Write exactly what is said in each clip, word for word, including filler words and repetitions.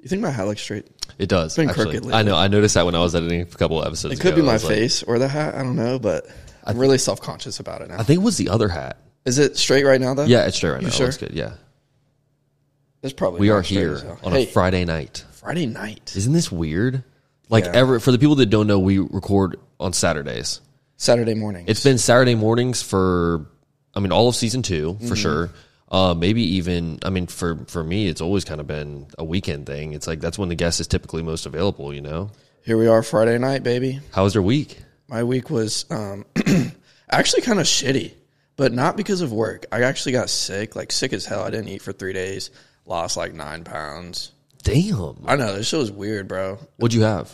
You think my hat looks straight? It does. It's been actually. crooked lately. I know. I noticed that when I was editing a couple of episodes It could ago. be my like, face or the hat. I don't know, but I'm really self-conscious about it now. I think it was the other hat. Is it straight right now, though? Yeah, it's straight right You now. sure? It looks good. Yeah. It's probably We not are straight here as hell. on Hey, a Friday night. Friday night. Isn't this weird? Like Yeah. ever for the people that don't know, we record on Saturdays. Saturday morning. It's been Saturday mornings for, I mean, all of season two for Mm-hmm. sure. Uh, maybe even, I mean, for for me, it's always kind of been a weekend thing. It's like that's when the guest is typically most available. You know, Here we are Friday night, baby. how was your week? My week was um, actually kind of shitty, but not because of work. I actually got sick, like sick as hell. I didn't eat for three days. Lost like nine pounds. Damn, I know, this shit was weird, bro. what'd you have?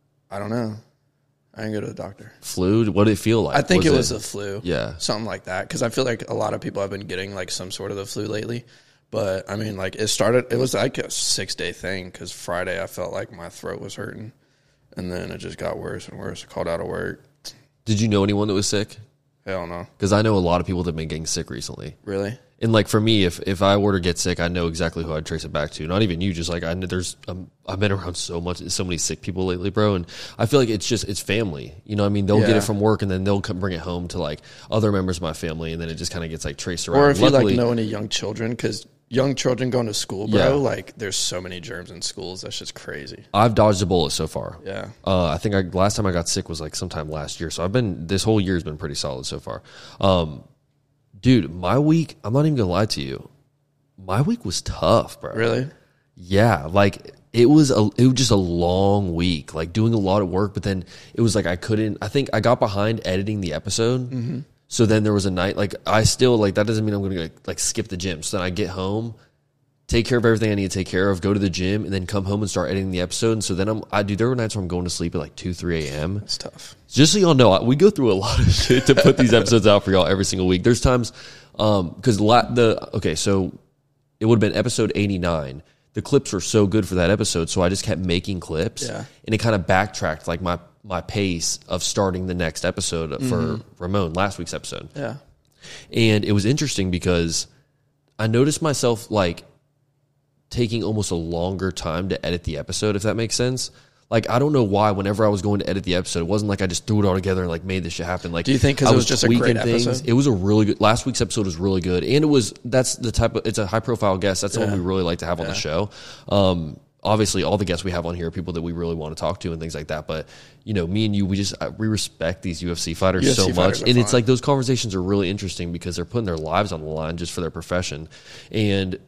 I don't know. I didn't go to the doctor. Flu? What did it feel like? I think it was the flu. Yeah. Something like that. Because I feel like a lot of people have been getting like some sort of the flu lately. But I mean, like it started, it was like a six day thing. Because Friday I felt like my throat was hurting. And then it just got worse and worse. I called out of work. Did you know anyone that was sick? Hell no. Because I know a lot of people that have been getting sick recently. Really? And like for me, if if I were to get sick, I know exactly who I'd trace it back to. Not even you, just like I know there's um, I've been around so much, so many sick people lately, bro. And I feel like it's just it's family. You know, what I mean, they'll get Yeah. it from work, and then they'll come bring it home to like other members of my family, and then it just kind of gets like traced around. Or if Luckily, you like know any young children, because young children going to school, bro, Yeah. like there's so many germs in schools. That's just crazy. I've dodged a bullet so far. Yeah. Uh, I think I, last time I got sick was like sometime last year. So I've been this whole year has been pretty solid so far. Um, dude, my week, I'm not even gonna lie to you. My week was tough, bro. Really? Yeah, like it was a it was just a long week, like doing a lot of work, but then it was like I couldn't I think I got behind editing the episode. Mm-hmm. So then there was a night like I still like that doesn't mean I'm going to like skip the gym. So then I get home, take care of everything I need to take care of, go to the gym, and then come home and start editing the episode. And so then I'm I do there were nights where I'm going to sleep at like two, three a.m. It's tough. Just so y'all know, we go through a lot of shit to put these episodes out for y'all every single week. There's times um because la- the okay, so it would have been episode eighty-nine. The clips were so good for that episode, so I just kept making clips, Yeah. and it kind of backtracked like my my pace of starting the next episode for Mm-hmm. Ramon, last week's episode. Yeah. And it was interesting because I noticed myself like taking almost a longer time to edit the episode, if that makes sense. Like, I don't know why whenever I was going to edit the episode, it wasn't like I just threw it all together and like made this shit happen. Like, Do you think 'cause I it was just a tweaking great episode? It was a really good, last week's episode was really good. And it was, that's the type of, it's a high profile guest. That's the one Yeah. we really like to have on the show. Um, obviously all the guests we have on here are people that we really want to talk to and things like that. But, you know, me and you, we just, we respect these U F C fighters U F C so fighters much. are And it's fun. like those conversations are really interesting because they're putting their lives on the line just for their profession. And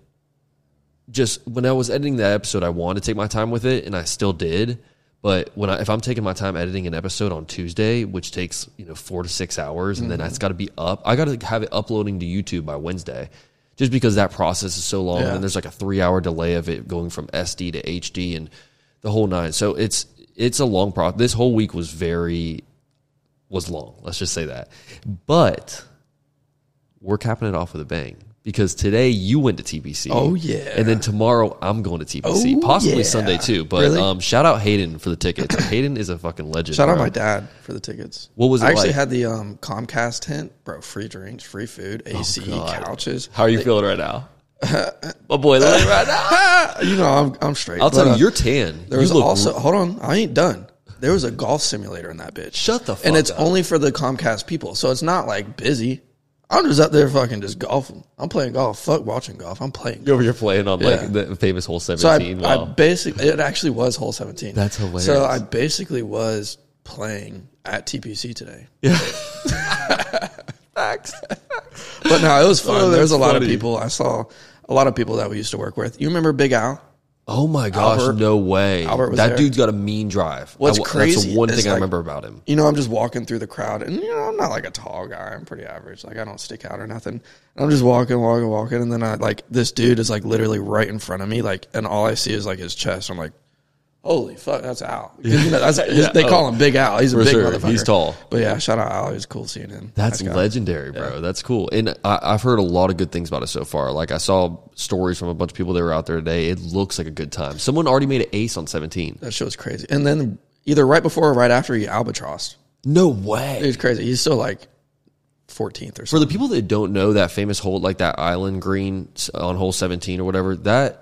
just when I was editing that episode, I wanted to take my time with it, and I still did. But when I, if I'm taking my time editing an episode on Tuesday, which takes you know four to six hours, and Mm-hmm. then it's got to be up, I got to have it uploading to YouTube by Wednesday, just because that process is so long, Yeah. and there's like a three hour delay of it going from S D to H D and the whole nine. So it's it's a long process. This whole week was very was long. Let's just say that, but we're capping it off with a bang. Because today you went to T B C. Oh, yeah. And then tomorrow I'm going to T B C. Oh, Possibly yeah. Sunday too. But Really? um, shout out Hayden for the tickets. Hayden is a fucking legend. Shout out bro. my dad for the tickets. What was it I actually like? had the um, Comcast tent, bro. Free drinks, free food, A C, Oh, God. couches. How are you feeling right now? My boy, look right now. You know, I'm I'm straight. I'll But, tell you, uh, you're tan. There you was look also hold on, I ain't done. There was a golf simulator in that bitch. Shut the fuck And it's up. only for the Comcast people, so it's not like busy. I'm just out there fucking just golfing. I'm playing golf. Fuck watching golf. I'm playing. You're over here playing on like Yeah. the famous hole So I, seventeen. I wow. basically, it actually was hole seventeen. That's hilarious. So I basically was playing at T P C today. yeah. Facts. But no, it was fun. Oh, There's a that's lot funny. of people. I saw a lot of people that we used to work with. You remember Big Al? Oh my gosh, Albert- no way. Albert was that there. dude's got a mean drive. What's I- That's crazy the one is, thing I like, remember about him. You know, I'm just walking through the crowd, and you know, I'm not like a tall guy. I'm pretty average. Like I don't stick out or nothing. And I'm just walking, walking, walking, and then I like this dude is like literally right in front of me, like, and all I see is like his chest. I'm like, holy fuck, that's Al. You know, that's, Yeah. They call Oh. him Big Al. He's a For big sure. motherfucker. He's tall. But yeah, shout out Al. It was cool seeing him. That's Nice guy. legendary, bro. That's cool. And I, I've heard a lot of good things about it so far. Like I saw stories from a bunch of people that were out there today. It looks like a good time. Someone already made an ace on seventeen. That shit was crazy. And then either right before or right after, he albatrossed. No way. It was crazy. He's still like fourteenth or For something. the people that don't know that famous hole, like that island green on hole seventeen or whatever, that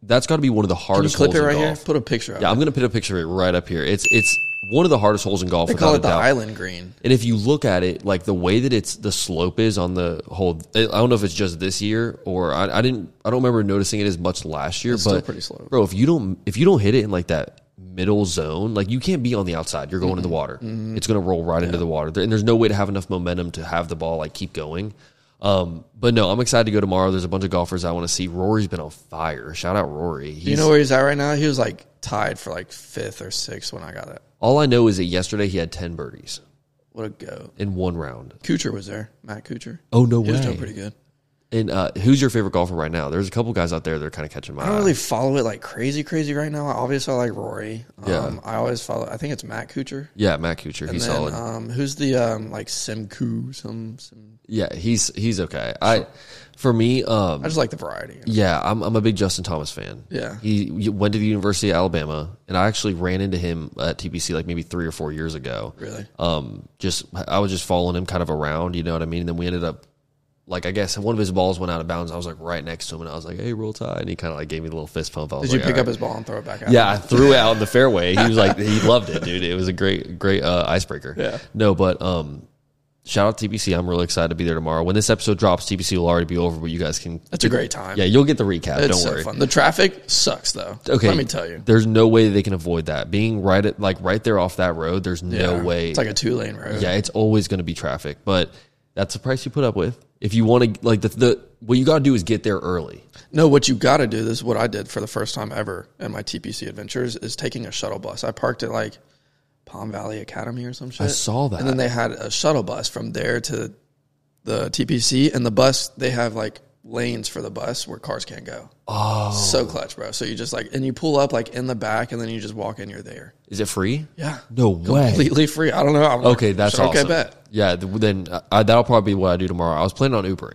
that's got to be one of the Can you hardest clip holes it right in here? golf. Put a picture of Yeah, it. I'm gonna put a picture of it right up here. It's it's one of the hardest holes in golf. They without call a it the doubt. island green. And if you look at it, like the way that it's the slope is on the hole, I don't know if it's just this year or I, I didn't. I don't remember noticing it as much last year. It's but still pretty slow. bro. If you don't if you don't hit it in like that middle zone, like you can't be on the outside. You're going Mm-hmm. in the water. Mm-hmm. It's gonna roll right yeah. into the water, and there's no way to have enough momentum to have the ball like keep going. Um, but no, I'm excited to go tomorrow. There's a bunch of golfers I want to see. Rory's been on fire. Shout out Rory. He's, Do you know where he's at right now? He was like tied for like fifth or sixth when I got it. all I know is that yesterday he had ten birdies What a go. in one round. Kuchar was there. Matt Kuchar. Oh, no He was way. doing pretty good. And uh, who's your favorite golfer right now? There's a couple guys out there that are kind of catching my I don't eye. really follow it like crazy, crazy right now. Obviously, I like Rory. Yeah. Um, I always follow, I think it's Matt Kuchar. Yeah, Matt Kuchar. And He's then, solid. Um, who's the um, like Simku? Some, some. Yeah, he's he's okay. I for me, um, I just like the variety. yeah, I'm I'm a big Justin Thomas fan. Yeah. he, he went to the University of Alabama, and I actually ran into him at T P C like maybe three or four years ago. Really? Um, just I was just following him kind of around, you know what I mean. And then we ended up, like, I guess one of his balls went out of bounds. I was like right next to him, and I was like, "Hey, roll tide," and he kind of like gave me a little fist pump. I was Did you like, pick "All up right." his ball and throw it back out? Yeah, I threw it out in the fairway. He was like, he loved it, dude. It was a great, great uh, icebreaker. Yeah. No, but um, shout out to T P C. I'm really excited to be there tomorrow. When this episode drops, T P C will already be over, but you guys can. That's a great time. Yeah, you'll get the recap. It's Don't so worry. fun. The traffic sucks though. Okay, Let me tell you. there's no way they can avoid that. Being right at like right there off that road, there's no Yeah. way. It's like a two lane road. Yeah, it's always going to be traffic, but that's the price you put up with. If you want to, like the the what you got to do is get there early. No, what you got to do, this is what I did for the first time ever in my T P C adventures, is taking a shuttle bus. I parked at like Palm Valley Academy or some shit. I saw that. And then they had a shuttle bus from there to the T P C, and the bus, they have like lanes for the bus where cars can't go. Oh, So clutch, bro. So you just like, and you pull up like in the back, and then you just walk in, you're there. is it free? Yeah. No way. Completely free. I don't know. I'm Okay, like, that's sure, awesome. Okay, bet. Yeah, th- then I, that'll probably be what I do tomorrow. I was planning on Ubering.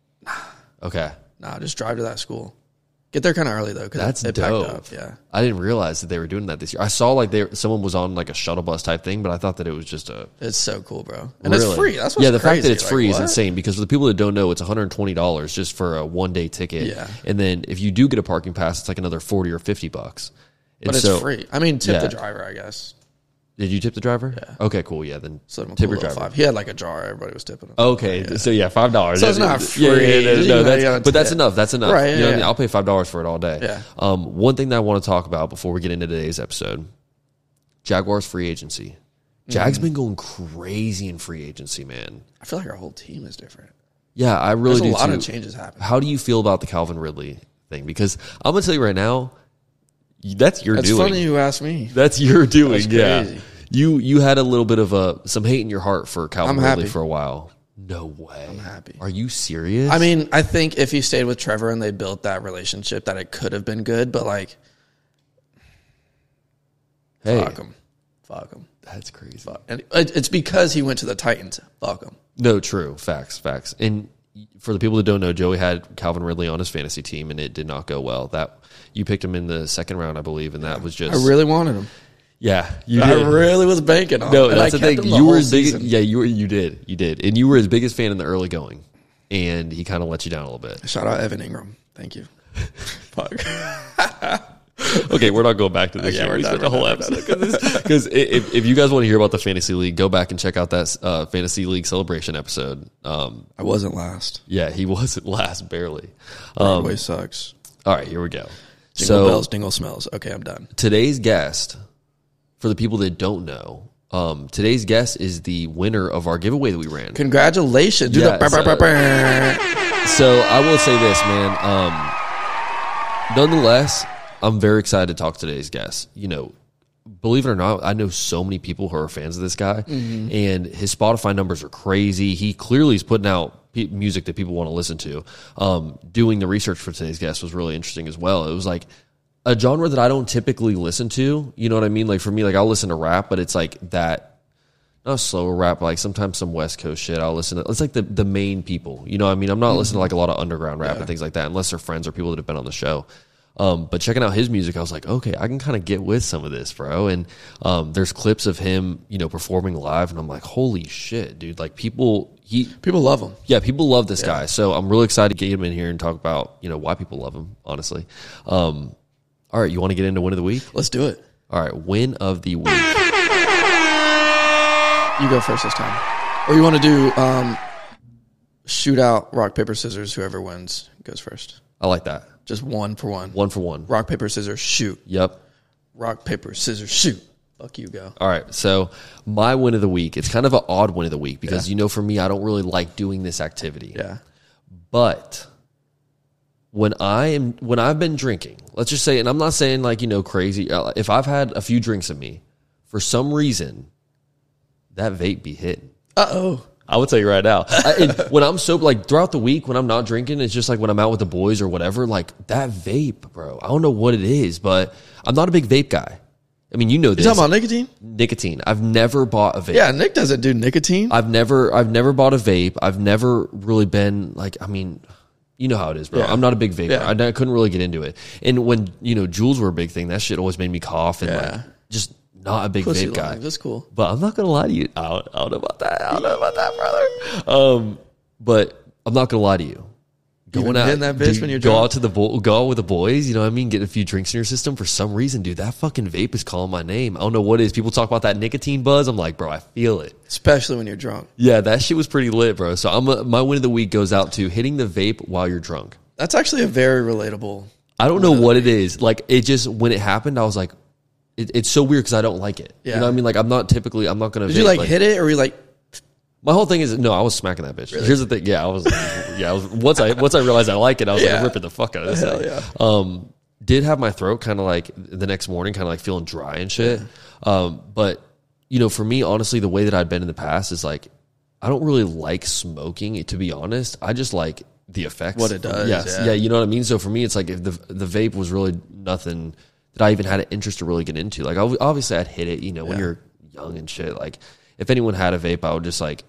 Okay, Nah, just drive to that school. Get there kind of early though, because that's it, it dope. packed up. Yeah. I didn't realize that they were doing that this year. I saw like they someone was on like a shuttle bus type thing, but I thought that it was just a It's so cool, bro. And really? it's free. That's what's yeah. The crazy. fact that it's Like, free is what? insane because for the people that don't know, it's one hundred twenty dollars just for a one day ticket. Yeah. and then if you do get a parking pass, it's like another forty or fifty bucks. And But it's so, free. I mean, tip Yeah. the driver, I guess. Did you tip the driver? Yeah. Okay, cool. Yeah, then So tip your driver. five. He had like a jar. Everybody was tipping him. Okay, so yeah, five dollars. So it's not free. Yeah, yeah, yeah, no, You no, know, that's, you gotta but that's tip. enough. That's enough. Right, You know yeah, what I mean? yeah. I'll pay five dollars for it all day. Yeah. Um, one thing that I want to talk about before we get into today's episode: Jaguars free agency. Jag's Mm-hmm. been going crazy in free agency, man. I feel like our whole team is different. Yeah, I really There's a do lot too. of changes happening. How do you feel about the Calvin Ridley thing? Because I'm gonna tell you right now, that's your It's doing. funny you asked me. That's your doing. That's Yeah, crazy. you you had a little bit of a some hate in your heart for Calvin I'm Ridley happy. for a while. No way. I'm happy. Are you serious? I mean, I think if he stayed with Trevor and they built that relationship, that it could have been good. But like, hey, fuck him, fuck him. that's crazy. Fuck. And it, it's because he went to the Titans. Fuck him. No, true. Facts, facts. And for the people that don't know, Joey had Calvin Ridley on his fantasy team, and it did not go well. That you picked him in the second round, I believe, and that was just I really wanted him. yeah. You I did. really was banking on. No, him. And that's I the kept thing. him You whole were his biggest. season. Yeah, you were. You did. You did, and you were his biggest fan in the early going, and he kind of let you down a little bit. Shout out Evan Ingram. Thank you. Fuck. Okay, we're not going back to this. Okay, yet. we're We done, spent the whole we're done, episode because if, if you guys want to hear about the fantasy league, go back and check out that uh, fantasy league celebration episode. Um, I wasn't last. yeah, he wasn't last, barely. Um, Broadway sucks. all right, here we go. Jingle so bells, dingle smells. Okay, I'm done. today's guest, for the people that don't know, um, today's guest is the winner of our giveaway that we ran. Congratulations. Do Yeah, the so- brr, brr, brr. So I will say this, man. Um, nonetheless, I'm very excited to talk to today's guest. You know, believe it or not, I know so many people who are fans of this guy, Mm-hmm. and his Spotify numbers are crazy. He clearly is putting out pe- music that people want to listen to. Um, doing the research for today's guest was really interesting as well. It was like a genre that I don't typically listen to. You know what I mean? Like for me, like I'll listen to rap, but it's like that. Not slower rap, but like sometimes some West Coast shit. I'll listen to. It's like the the main people. You know what I mean? I'm not Mm-hmm. listening to like a lot of underground rap and things like that, unless they're friends or people that have been on the show. Um, but checking out his music, I was like, okay, I can kind of get with some of this, bro. And um, there's clips of him, you know, performing live, and I'm like, holy shit, dude! Like people, he, People love him. yeah, people love this guy. So I'm really excited to get him in here and talk about, you know, why people love him. Honestly, um, All right, you want to get into win of the week? Let's do it. All right, win of the week. You go first this time. Or you want to do um, shootout, rock, paper, scissors. Whoever wins goes first. I like that. Just one for one. One for one. Rock, paper, scissors, shoot. Yep. Rock, paper, scissors, shoot. Fuck you, go. All right, so my win of the week, it's kind of an odd win of the week because, Yeah. you know, for me, I don't really like doing this activity. Yeah. But when I am, when I've been drinking, let's just say, and I'm not saying like, you know, crazy, uh, if I've had a few drinks in me, for some reason, that vape be hitting. Uh-oh. I would tell you right now. I, and when I'm sober, like throughout the week, when I'm not drinking, it's just like when I'm out with the boys or whatever, like that vape, bro. I don't know what it is, but I'm not a big vape guy. I mean, you know this. You talking about nicotine? Nicotine. I've never bought a vape. Yeah, Nick doesn't do nicotine. I've never, I've never bought a vape. I've never really been like, I mean, you know how it is, bro. Yeah. I'm not a big vaper. Yeah. I, I couldn't really get into it. And when, you know, Juuls were a big thing, that shit always made me cough and Yeah. like just not a big Pussy vape guy. lung, that's cool. But I'm not gonna lie to you. I don't, I don't know about that. I don't know about that, brother. Um, but I'm not gonna lie to you. Going Going out, hitting that bitch dude, when you're go drunk? out to the bo- go out with the boys. You know what I mean? Get a few drinks in your system. For some reason, dude, that fucking vape is calling my name. I don't know what it is. People talk about that nicotine buzz. I'm like, bro, I feel it. Especially when you're drunk. Yeah, that shit was pretty lit, bro. So I'm a, my win of the week goes out to hitting the vape while you're drunk. That's actually a very relatable. I don't know what it is. Like it just when it happened, I was like, it, it's so weird because I don't like it. Yeah. You know what I mean? Like I'm not typically. I'm not gonna. Did vape, you like, hit it or were you like, My whole thing is no. I was smacking that bitch. Here's the thing. Yeah, I was. Yeah, I was. Once I once I realized I like it, I was Yeah. like ripping the fuck out of this Hell thing. yeah. Um, did have my throat kind of like the next morning, kind of like feeling dry and shit. Um, but you know, for me, honestly, the way that I'd been in the past is like, I don't really like smoking. To be honest, I just like the effects. What it does, Yes. yeah. Yeah. You know what I mean. So for me, it's like if the the vape was really nothing that I even had an interest to really get into. Like I, obviously, I'd hit it. You know, when Yeah. you're young and shit. Like if anyone had a vape, I would just like.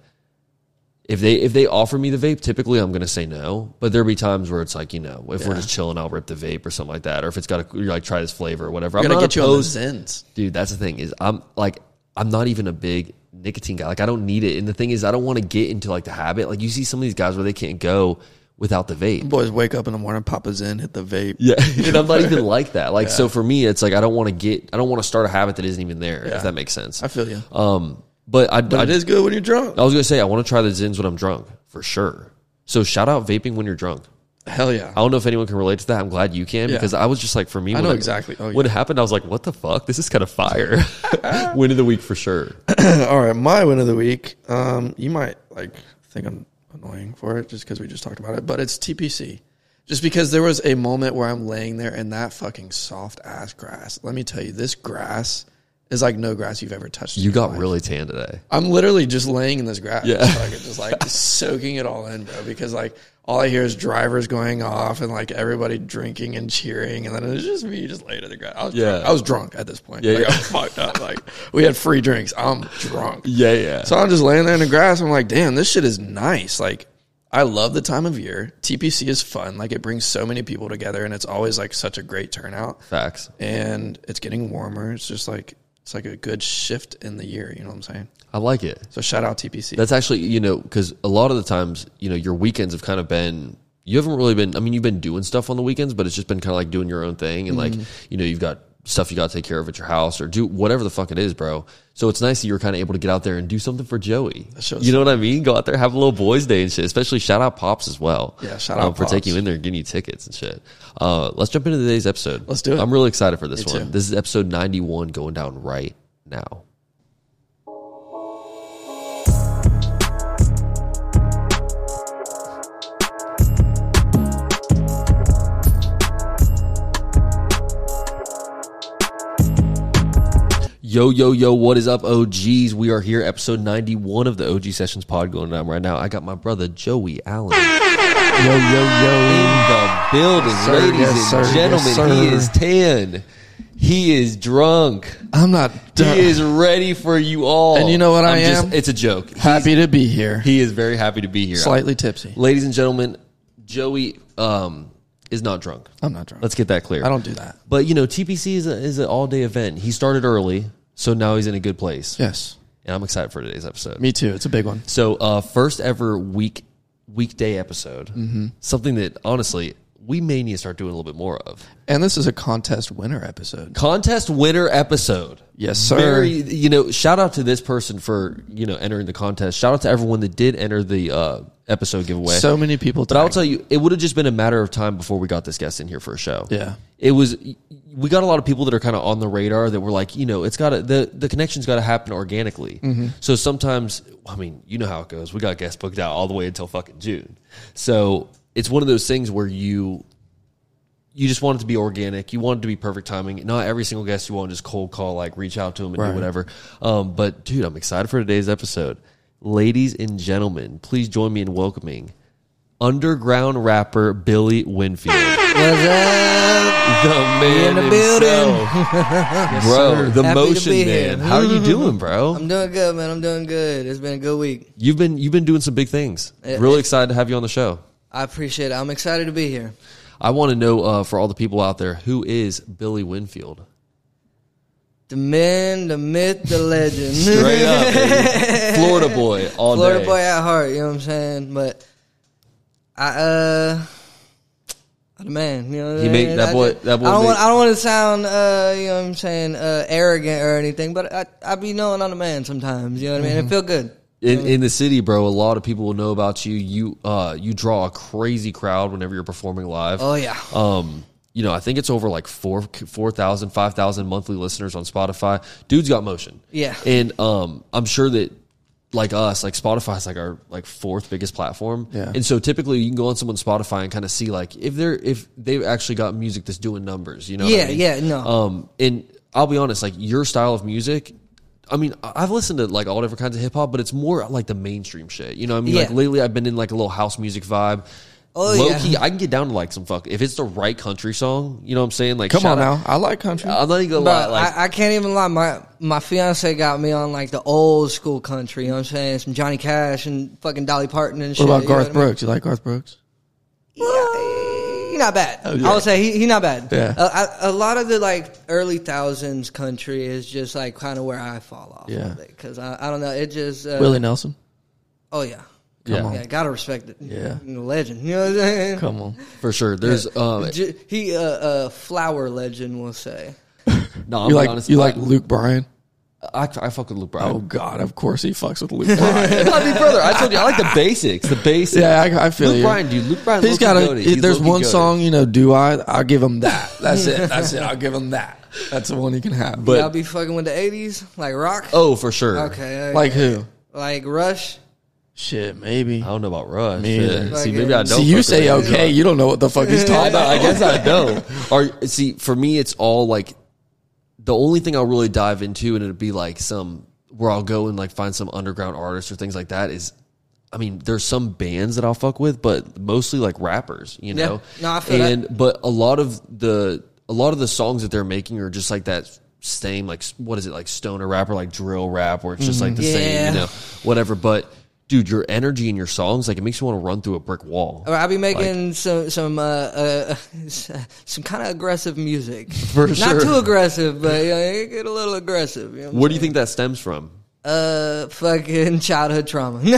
If they if they offer me the vape, typically I'm gonna say no. But there'll be times where it's like, you know, if we're Yeah. just chilling, I'll rip the vape or something like that. Or if it's got a, you're like try this flavor or whatever. I'm I'm going to not get you on the opposed, Zins? dude. That's the thing is I'm like I'm not even a big nicotine guy. Like I don't need it. And the thing is, I don't want to get into like the habit. Like you see some of these guys where they can't go without the vape. Boys wake up in the morning, pop a Zin, hit the vape. Yeah, and I'm not even like that. Like so for me, it's like I don't want to get I don't want to start a habit that isn't even there. Yeah. If that makes sense. I feel you. Um, but I, But I it is good when you're drunk. I was gonna say I want to try the Zins when I'm drunk for sure. So shout out vaping when you're drunk. Hell yeah. I don't know if anyone can relate to that. I'm glad you can Yeah. because I was just like for me. I when know it- exactly. Oh, When yeah. it happened, I was like, "What the fuck? This is kind of fire." Win of the week for sure. All right, my win of the week. Um, you might like think I'm annoying for it just because we just talked about it, but it's T P C. Just because there was a moment where I'm laying there in that fucking soft ass grass. Let me tell you, this grass is like no grass you've ever touched. in You your got life. really tan today. I'm literally just laying in this grass. Yeah. Just like, just like soaking it all in, bro. Because like all I hear is drivers going off and like everybody drinking and cheering, and then it's just me just laying in the grass. I was Yeah. drunk. I was drunk at this point. Yeah, like, yeah. I'm fucked up. Like we had free drinks. I'm drunk. Yeah, yeah. So I'm just laying there in the grass. I'm like, damn, this shit is nice. Like, I love the time of year. T P C is fun. Like, it brings so many people together, and it's always like such a great turnout. Facts. And it's getting warmer. It's just like it's like a good shift in the year. You know what I'm saying? I like it. So shout out T P C. That's actually, you know, because a lot of the times, you know, your weekends have kind of been, you haven't really been, I mean, you've been doing stuff on the weekends, but it's just been kind of like doing your own thing. And like, you know, you've got stuff you got to take care of at your house or do whatever the fuck it is, bro. So it's nice that you're kind of able to get out there and do something for Joey. shows You know what I mean? Go out there, have a little boys' day and shit. Especially shout out Pops as well. Yeah, shout um, out for Pops. taking you in there and getting you tickets and shit. Uh, let's jump into today's episode. Let's do it. I'm really excited for this Me one. too. This is episode ninety-one going down right now. Yo, yo, yo, what is up, O Gs? We are here, episode ninety-one of the O G Sessions pod going down right now. I got my brother, Joey Allen, yo, yo, yo. in the building. Yes, sir. Ladies Yes, and sir. gentlemen, Yes, sir. he is tan. He is drunk. I'm not done. He is ready for you all. And you know what I I'm just- am? it's a joke. He's- happy to be here. He is very happy to be here. Slightly tipsy. Ladies and gentlemen, Joey um, is not drunk. I'm not drunk. Let's get that clear. I don't do that. But, you know, T P C is, a, is an all-day event. He started early, so now he's in a good place. Yes. And I'm excited for today's episode. Me too. It's a big one. So, uh, first ever week weekday episode. Mm-hmm. Something that, honestly, we may need to start doing a little bit more of. And this is a contest winner episode. Contest winner episode. Yes, sir. Very, you know, shout out to this person for, you know, entering the contest. Shout out to everyone that did enter the uh, episode giveaway. So many people. But I'll tell you, it would have just been a matter of time before we got this guest in here for a show. Yeah. It was, we got a lot of people that are kind of on the radar that were like, you know, it's got to, the, the connection's got to happen organically. Mm-hmm. So sometimes, I mean, you know how it goes. We got guests booked out all the way until fucking June. So it's one of those things where you, you just want it to be organic. You want it to be perfect timing. Not every single guest you want to just cold call, like reach out to them and right. do whatever. Um, but dude, I'm excited for today's episode. Ladies and gentlemen, please join me in welcoming underground rapper Billy Winfield. What's up? The man in the himself. building. Yes, bro, sir. the Happy to motion be man. here. How are you doing, bro? I'm doing good, man. I'm doing good. It's been a good week. You've been you've been doing some big things. It- really it- excited to have you on the show. I appreciate it. I'm excited to be here. I want to know uh, for all the people out there, who is Billy Winfield? The man, the myth, the legend. Straight up, baby. Florida boy, all Florida day. boy at heart, you know what I'm saying? But I uh I'm the man, you know what He I make- mean? that I boy- just- that boy I don't make- want I don't want to sound uh you know what I'm saying, uh arrogant or anything, but I I be knowing I'm the man sometimes, you know what I mean? It feel good. In, in the city, bro, a lot of people will know about you. You uh, you draw a crazy crowd whenever you're performing live. Oh yeah. Um, you know, I think it's over like four, four thousand, five thousand monthly listeners on Spotify. Dude's got motion. Yeah. And um, I'm sure that like us, like Spotify is like our like fourth biggest platform. Yeah. And so typically you can go on someone's Spotify and kind of see like if they're if they've actually got music that's doing numbers. You know? what I Yeah, mean? yeah, no. Um, and I'll be honest, like your style of music. I mean, I've listened to like all different kinds of hip hop, but it's more like the mainstream shit. You know what I mean? Yeah. Like lately I've been in like a little house music vibe. Oh, Low yeah. key, I can get down to like some fuck. If it's the right country song, you know what I'm saying? Like, Come shout on out- now. I like country. I'm not even gonna Bro, lie. Like, I, I can't even lie. My my fiance got me on like the old school country. You know what I'm saying? Some Johnny Cash and fucking Dolly Parton and shit. What about you know Garth what I mean? Brooks? You like Garth Brooks? Yeah, he not bad. Okay. I would say he he not bad. Yeah. A, a, a lot of the like early thousands country is just like kind of where I fall off. Yeah. Because I, I don't know. It just uh, Willie Nelson? Oh yeah. yeah, on. Yeah, gotta respect it. Yeah. Legend. You know what I'm saying? Come on. for sure. There's um, J- He uh, uh flower legend, we'll say. no, I'm You be like honest. you I, like Luke Bryan? I, I fuck with Luke Oh Bryan. God, of course he fucks with Luke Bryan. I mean, brother, I told you I like the basics. The basics. Yeah, I, I feel Luke you. Bryan, dude. Luke Bryan. He's got a. goated. He's There's low-key one goated. song, you know, "Do I?" I'll give him that. That's it. That's it. I'll give him that. That's the one he can have. But- Y'all be fucking with the eighties, like rock. Oh, for sure. Okay. like who? Like Rush. Shit, maybe. I don't know about Rush. Me Shit. either. See, Like, maybe I don't. See, you fuck say with it. okay. You don't know what the fuck he's I, talking know, I about. guess I don't. Or see, for me, it's all like the only thing I'll really dive into, and it'd be like some where I'll go and like find some underground artists or things like that. Is, I mean, there's some bands that I'll fuck with, but mostly like rappers, you Yeah. know. No, I feel and that. but a lot of the a lot of the songs that they're making are just like that same like what is it like stoner rap or like drill rap, where it's just like the same, Yeah. you know, whatever. But dude, your energy in your songs, like it makes you want to run through a brick wall. Or I'll be making some some uh, uh, some kind of aggressive music. For Not sure. too aggressive, but you know, it get a little aggressive. You know what Where do you think that stems from? Uh, fucking childhood trauma. You know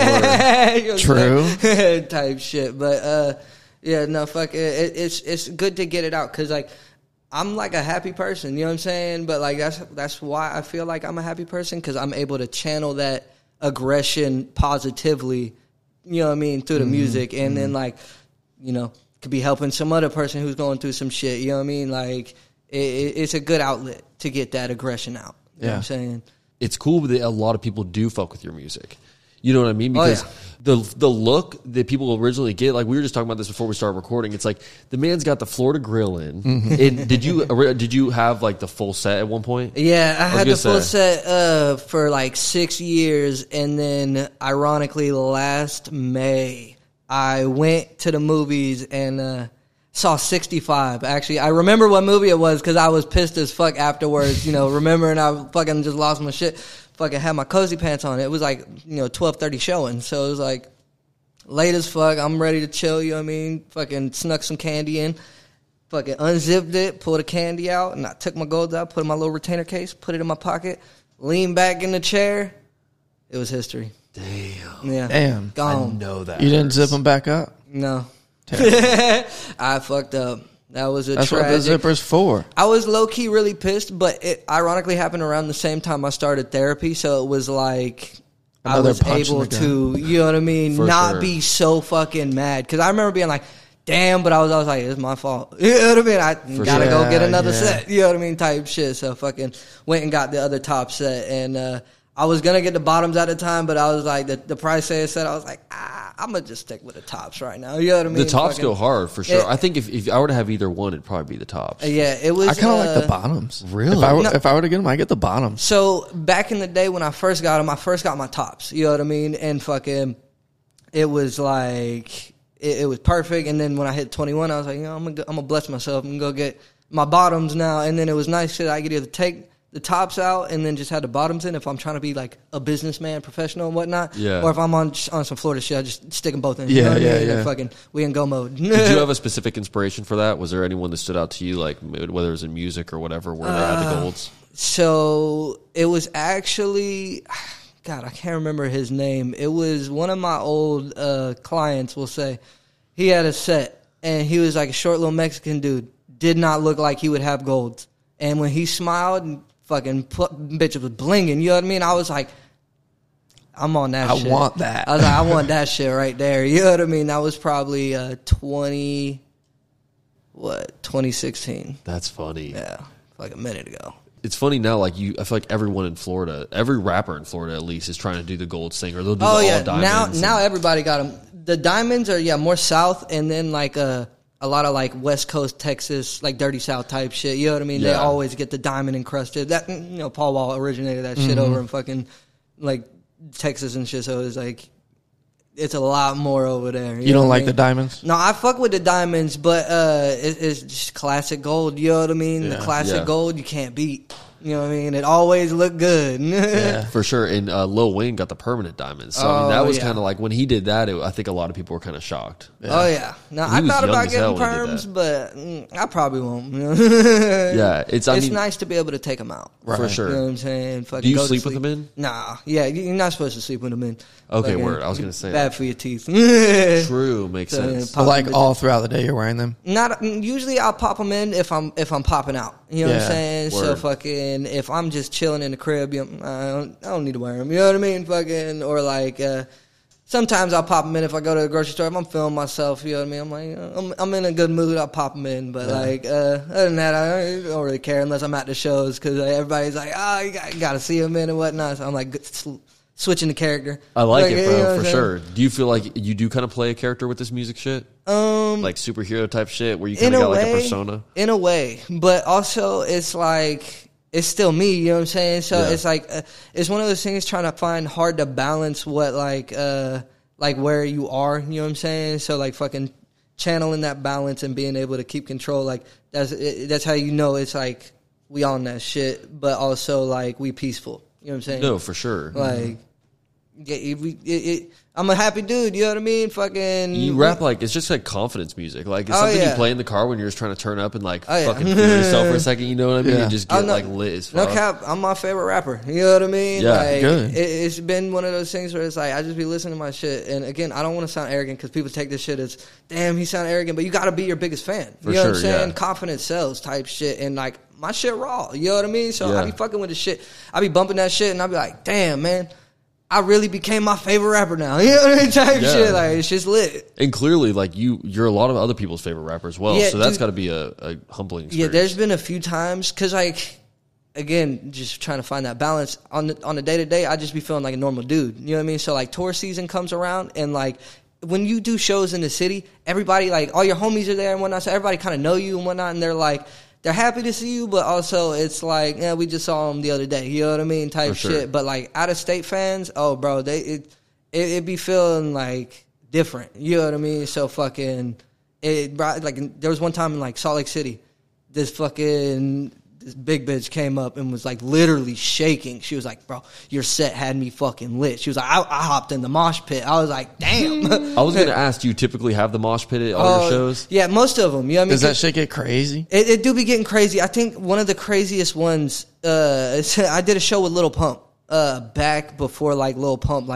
what I'm True. saying? Type shit. But uh, yeah, no, fuck it. it. It's it's good to get it out because like I'm like a happy person. You know what I'm saying? But like that's that's why I feel like I'm a happy person because I'm able to channel that aggression positively. You know what I mean through the Mm-hmm. music, and then like you know could be helping some other person who's going through some shit. You know what I mean? Like it, it, it's a good outlet to get that aggression out. You know what I'm Yeah. saying? It's cool that a lot of people do fuck with your music. You know what I mean? Oh, Because yeah. the the look that people originally get, like we were just talking about this before we started recording. It's like the man's got the Florida grill in. Mm-hmm. And did you did you have like the full set at one point? Yeah, I, was had gonna the full say. set uh, for like six years, and then ironically, last May I went to the movies and uh, saw sixty-five. Actually, I remember what movie it was because I was pissed as fuck afterwards. You know, remembering I fucking just lost my shit. Fucking had my cozy pants on. It was like you know twelve thirty showing, so it was like late as fuck. I'm ready to chill. You know what I mean? Fucking snuck some candy in. Fucking unzipped it, pulled the candy out, and I took my gold out, put it in my little retainer case, put it in my pocket, leaned back in the chair. It was history. Damn. Yeah. Damn. I Gone. know that. You didn't hurts. zip them back up? No. I fucked up. That was a That's tragic. what the zipper's for. I was low key really pissed, but it ironically happened around the same time I started therapy, so it was like Another I was punch in able the to, you know what I mean, For not sure. be so fucking mad. Because I remember being like, damn, but I was, I was like, it's my fault. You know what I mean? I For gotta sure. go get another Yeah. set. You know what I mean? Type shit. So fucking went and got the other top set, and uh, I was gonna get the bottoms at the time, but I was like, the, the price they said, I was like, ah, I'm gonna just stick with the tops right now. You know what I mean? The tops Fucking- go hard for sure. It- I think if, if I were to have either one, it'd probably be the tops. Yeah, it was. I kind of uh, like the bottoms. Really? If I, were- No. if I were to get them, I get the bottoms. So back in the day when I first got them, I first got my tops. You know what I mean? And fucking, it was like it, it was perfect. And then when I hit twenty-one, I was like, you know, I'm gonna go, I'm gonna bless myself and go get my bottoms now. And then it was nice that I could either take the tops out and then just have the bottoms in if I'm trying to be like a businessman, professional and whatnot. Yeah. Or if I'm on on some Florida shit, I just stick them both in. Yeah, you know what yeah, I mean? yeah. And fucking, we in go mode. Did you have a specific inspiration for that? Was there anyone that stood out to you, like whether it was in music or whatever, where they had the golds? So it was actually, God, I can't remember his name. It was one of my old uh, clients, we'll say. He had a set, and he was like a short little Mexican dude. Did not look like he would have golds. And when he smiled, and fucking pl- bitch was blinging. You know what I mean? I was like, I'm on that I shit. want that. I was like, I want that shit right there. You know what I mean? That was probably uh, twenty, what, twenty sixteen. That's funny. Yeah, like a minute ago. It's funny now. Like you, I feel like everyone in Florida, every rapper in Florida at least, is trying to do the gold thing, or they'll do Oh the yeah, all diamonds. now and- now everybody got them. The diamonds are yeah more south, and then like uh, a lot of like West Coast Texas, like Dirty South type shit. You know what I mean? They Yeah. always get the diamond encrusted. That you know Paul Wall originated that shit Mm-hmm. over in fucking like Texas and shit. So it's like it's a lot more over there. You know don't what I like the mean? diamonds? No, I fuck with the diamonds, but uh, it, it's just classic gold. You know what I mean? The Yeah. classic Yeah. gold you can't beat. You know what I mean? It always looked good. Yeah. For sure. And uh, Lil Wayne got the permanent diamonds. So, I mean, Oh, that was yeah. kind of like when he did that, it, I think a lot of people were kind of shocked. Oh yeah. Now He I was thought young about as getting hell when he did perms, that. but mm, I probably won't. You know? Yeah. It's, I it's mean, nice to be able to take them out. for Right. sure. You know what I'm saying? Fucking Do you go to sleep with them in? Nah. Yeah, you- you're not supposed to sleep with them in. Okay, Fucking word. I was gonna say bad that. for your teeth. True. Makes So, sense. pop But like them all throughout the day, you're wearing them. Not usually. I'll pop them in if I'm if I'm popping out. You know what Yeah, I'm saying? So word. fucking if I'm just chilling in the crib, you know, I don't I don't need to wear them. You know what I mean? Fucking or like. uh Sometimes I'll pop them in if I go to the grocery store. If I'm feeling myself, you know what I mean? I'm like, uh, I'm, I'm in a good mood, I'll pop them in. But, like, uh, other than that, I don't really care unless I'm at the shows because everybody's like, oh, you got, got to see them in and whatnot. So I'm like, good, sl- switching the character. I like, you it, know what bro, I'm for saying? sure. Do you feel like you do kind of play a character with this music shit? Um, Like superhero type shit where you in kind of a got like way, a persona? in a way, but also it's like it's still me. You know what I'm saying? So Yeah. it's like uh, it's one of those things trying to find hard to balance what like uh like where you are. You know what I'm saying? So like fucking channeling that balance and being able to keep control. Like that's it, that's how you know it's like we on that shit, but also like we peaceful. You know what I'm saying? No, for sure. Like. Yeah, it, it, it, I'm a happy dude. You know what I mean? Fucking. You rap like it's just like confidence music. Like it's Oh, something yeah. you play in the car when you're just trying to turn up and like Oh, yeah. fucking feel yourself for a second. You know what I mean? Yeah. And just Oh, get no- like lit as No fuck. cap, I'm my favorite rapper. You know what I mean? Yeah, like, good. It, it's been one of those things where it's like I just be listening to my shit, and again, I don't want to sound arrogant because people take this shit as damn he sound arrogant, but you got to be your biggest fan. For you know what I'm sure, saying? yeah. Confidence sells type shit, and like my shit raw. You know what I mean? So Yeah. I be fucking with the shit. I be bumping that shit, and I be like, damn man. I really became my favorite rapper now. You know what I mean? Type Yeah. shit. Like, it's just lit. And clearly, like you, you're a lot of other people's favorite rapper as well. Yeah, so that's dude. got to be a, a humbling experience. Yeah, there's been a few times because, like, again, just trying to find that balance on the on the day to day. I just be feeling like a normal dude. You know what I mean? So like, tour season comes around, and like when you do shows in the city, everybody like all your homies are there and whatnot. So everybody kind of know you and whatnot, and they're like. They're happy to see you, but also it's like, yeah, we just saw them the other day. You know what I mean? Type For sure. shit. But like out of state fans, oh, bro, they it, it it be feeling like different. You know what I mean? So fucking it brought like there was one time in like Salt Lake City, this fucking this big bitch came up and was like literally shaking. She was like, "Bro, your set had me fucking lit." She was like, "I, I hopped in the mosh pit." I was like, "Damn." I was going to ask, do you typically have the mosh pit at all your Oh, shows? Yeah, most of them. You know what I mean? Does that shit get crazy? It, it do be getting crazy. I think one of the craziest ones. Uh, I did a show with Lil Pump uh, back before like Lil Pump. Like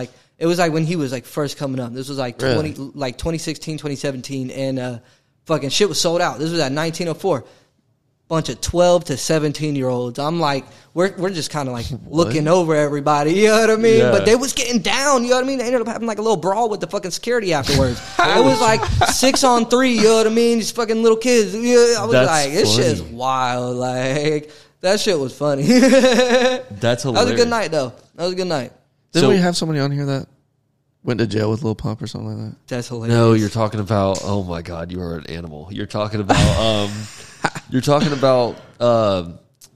It was like when he was like first coming up. This was like Really? twenty, like twenty sixteen, twenty seventeen, and uh, fucking shit was sold out. This was at nineteen oh four. Bunch of twelve to seventeen year olds. I'm like, we're we're just kind of like looking over everybody. You know what I mean? Yeah. But they was getting down. You know what I mean? They ended up having like a little brawl with the fucking security afterwards. It was like six on three. You know what I mean? These fucking little kids. Yeah, I was That's like, this funny. shit is wild. Like that shit was funny. That's hilarious. That was a good night though. That was a good night. Didn't So- we have somebody on here that went to jail with Lil Pump or something like that? That's hilarious. No, you're talking about. Oh my God, you are an animal. You're talking about. Um, you're talking about um,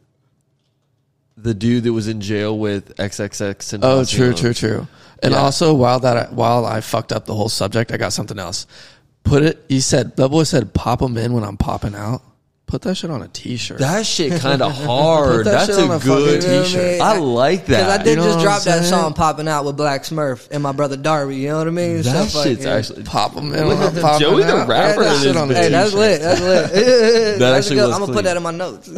the dude that was in jail with X X X. And Oh, true, true, true. And Yeah. also, while that, I, while I fucked up the whole subject, I got something else. Put it. You said that boy said, "Pop them in when I'm popping out." Put that shit on a t-shirt. That shit kind of hard. Put that That's shit on a a good fucking t-shirt. t-shirt. I like Because I that. did You know just what drop I'm that saying? song "Popping Out" with Black Smurf and my brother Darby. You know what I mean? That So shit's fucking- actually. Pop them in when I'm popping Joey out. the Put rapper that in shit this on a bitch. Hey, that's t-shirt. lit. That's lit. That That's actually good. was I'm gonna clean. put that in my notes.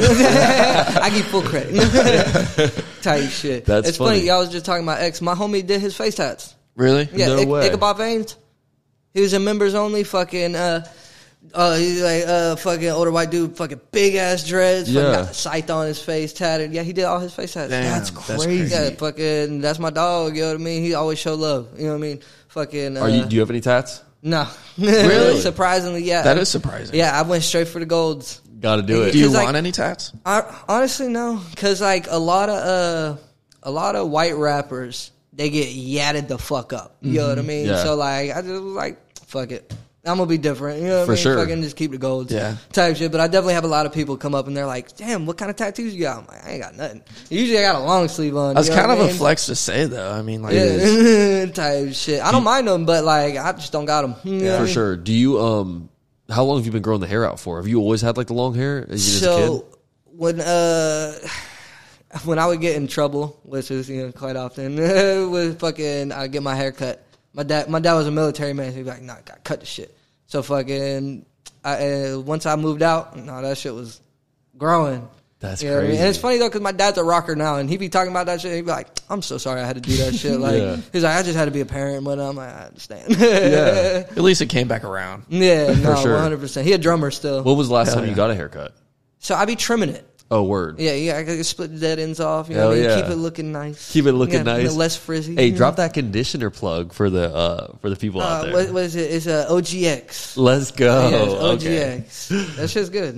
I give full credit. Tight shit. That's it's funny. funny. Y'all was just talking about X. My homie did his face tats. Really? Yeah, No Ik- way. Ichabod Veins. He was in members only. Fucking. Uh, uh, he's like uh, fucking older white dude. Fucking big ass dreads. Fucking Yeah. got the scythe on his face tatted. Yeah, he did all his face tats. Damn, That's that's crazy. crazy. Yeah, fucking. That's my dog. You know what I mean? He always show love. You know what I mean? Fucking. Uh, Are you? Do you have any tats? No. Really? Surprisingly, yeah. That is surprising. Yeah, I went straight for the golds. Got to do it. Do you 'Cause, like- want any tats? I, honestly, no, because like a lot of uh, a lot of white rappers, they get yatted the fuck up. You know what I mean? Yeah. So like, I just was like, fuck it, I'm gonna be different. You know what For I mean? sure. Fucking just keep the golds. Yeah. Type shit. But I definitely have a lot of people come up and they're like, damn, what kind of tattoos you got? I'm like, I ain't got nothing. Usually I got a long sleeve on. That's you know kind of what I a mean? flex to say, though. I mean, like, Yeah. Type shit. I don't mind them, but like, I just don't got them. You know what I For mean? sure. Do you? Um, how long have you been growing the hair out for? Have you always had like the long hair? As you as a So kid? when uh when I would get in trouble, which is you know quite often, with fucking I get my hair cut. My dad, my dad was a military man. So he'd be like, "Nah, gotta cut the shit." So fucking, I, uh, once I moved out, no, that shit was growing. That's You know what I mean? crazy. And it's funny though, because my dad's a rocker now, and he be talking about that shit. He'd be like, "I'm so sorry I had to do that shit." Like Yeah. he's like, "I just had to be a parent," but I'm like, "I understand." Yeah. at least it came back around. yeah, no, sure. one hundred percent. He a drummer still, When was the last Hell time you yeah. got a haircut? so I be trimming it. Oh, word. Yeah, yeah, I can split the dead ends off. You know Hell what I mean? yeah. Keep it looking nice. Keep it looking Yeah, nice. less frizzy. Hey, you know? drop that conditioner plug for the uh, for the people out Uh, there. what, what is it? It's uh, O G X. Let's go. yeah, it's Oh, okay. O G X. That shit's good.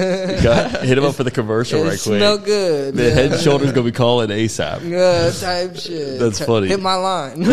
Got, hit him up for the commercial it right quick. smell good. The Head and Shoulders gonna be calling ASAP. Yeah, type shit. That's T- funny. Hit my line.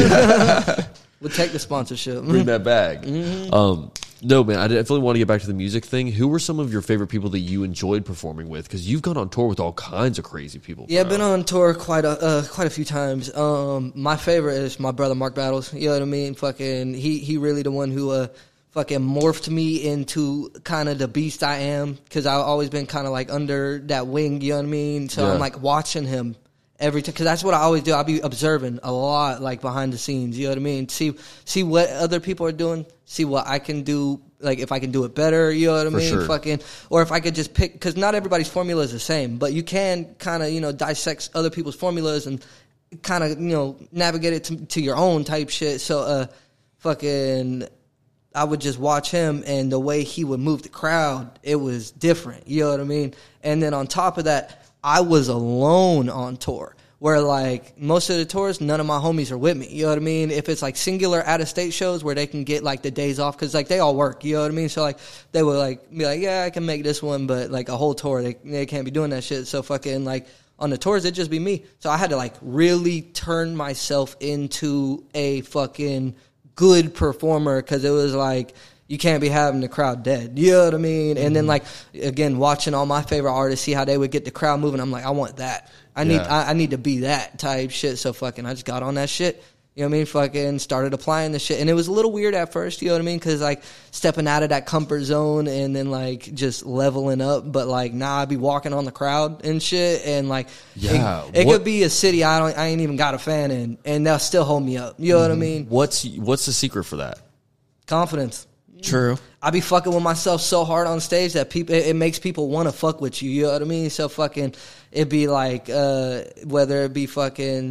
We'll take the sponsorship. Bring that bag. Mm-hmm. Um, no, man, I definitely want to get back to the music thing. Who were some of your favorite people that you enjoyed performing with? Because you've gone on tour with all kinds of crazy people. Yeah, I've bro. been on tour quite a uh, quite a few times. Um, my favorite is my brother Mark Battles. You know what I mean? Fucking, he he really the one who uh fucking morphed me into kind of the beast I am, because I've always been kind of like under that wing. You know what I mean? So Yeah. I'm like watching him every time, because that's what I always do. I'll be observing a lot, like behind the scenes. You know what I mean? See see what other people are doing. See what I can do. Like if I can do it better, you know what I For mean? sure. Fucking, or if I could just pick, because not everybody's formula is the same, but you can kind of you know dissect other people's formulas and kind of you know navigate it to, to your own type shit. So, uh, fucking, I would just watch him, and the way he would move the crowd, it was different. You know what I mean? And then on top of that, I was alone on tour. Where like most of the tours, none of my homies are with me. You know what I mean? If it's like singular out of state shows where they can get like the days off, because like they all work. You know what I mean? So like they would like be like, yeah, I can make this one, but like a whole tour, they they can't be doing that shit. So fucking like on the tours, it'd just be me. So I had to like really turn myself into a fucking good performer, because it was like, you can't be having the crowd dead. You know what I mean? And then like again, watching all my favorite artists, see how they would get the crowd moving. I'm like, I want that. I need Yeah. I, I need to be that type shit. So fucking, I just got on that shit. You know what I mean? Fucking started applying the shit, and it was a little weird at first. You know what I mean? Because like stepping out of that comfort zone and then like just leveling up. But like now I be walking on the crowd and shit, and like Yeah, it, it what- could be a city I don't I ain't even got a fan in, and they'll still hold me up. You know what I mean? What's what's the secret for that? Confidence. True. I be fucking with myself so hard on stage that people it, it makes people want to fuck with you. You know what I mean? So fucking, it'd be like uh, whether it be fucking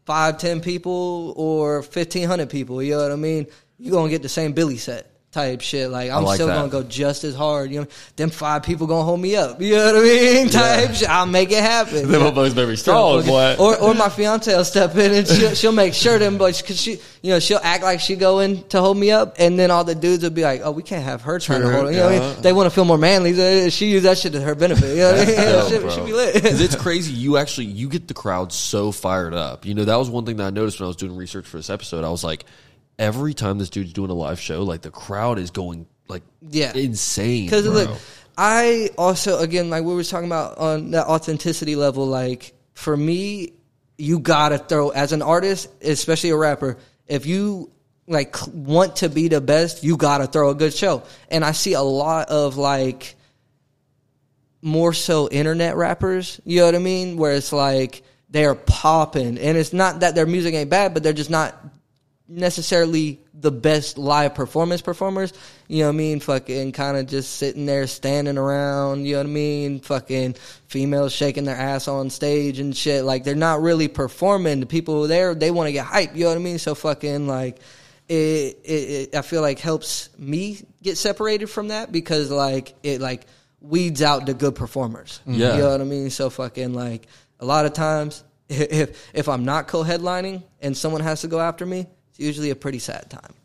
five, ten people or fifteen hundred people. You know what I mean? You're gonna get the same Billy set type shit. Like I'm like still that. gonna go just as hard. You know, them five people gonna hold me up. You know what I mean? Type Yeah. shit. I'll make it happen. Them motherfuckers better be strong, boy. Or or my fiance will step in and she'll, she'll make sure them boys, cause she, you know, she'll act like she going to hold me up, and then all the dudes will be like, oh, we can't have her trying to True, hold it. You know what I yeah. mean? They want to feel more manly. So she use that shit to her benefit. You know what I mean? Dope, She, bro. she be lit. Because it's crazy. You actually you get the crowd so fired up. You know, that was one thing that I noticed when I was doing research for this episode. I was like, every time this dude's doing a live show, like the crowd is going like Yeah. insane. Because bro. look, I also again like we were talking about on that authenticity level. Like for me, you gotta throw as an artist, especially a rapper. If you like want to be the best, you gotta throw a good show. And I see a lot of like more so internet rappers. You know what I mean? Where it's like they're popping, and it's not that their music ain't bad, but they're just not necessarily the best live performance performers. You know what I mean? Fucking kind of just sitting there standing around, you know what I mean? Fucking females shaking their ass on stage and shit. Like they're not really performing. The people there, they want to get hype, you know what I mean? So fucking like it, it, it I feel like helps me get separated from that, because like it like weeds out the good performers. Yeah. You know what I mean? So fucking like a lot of times if if I'm not co-headlining and someone has to go after me, it's usually a pretty sad time.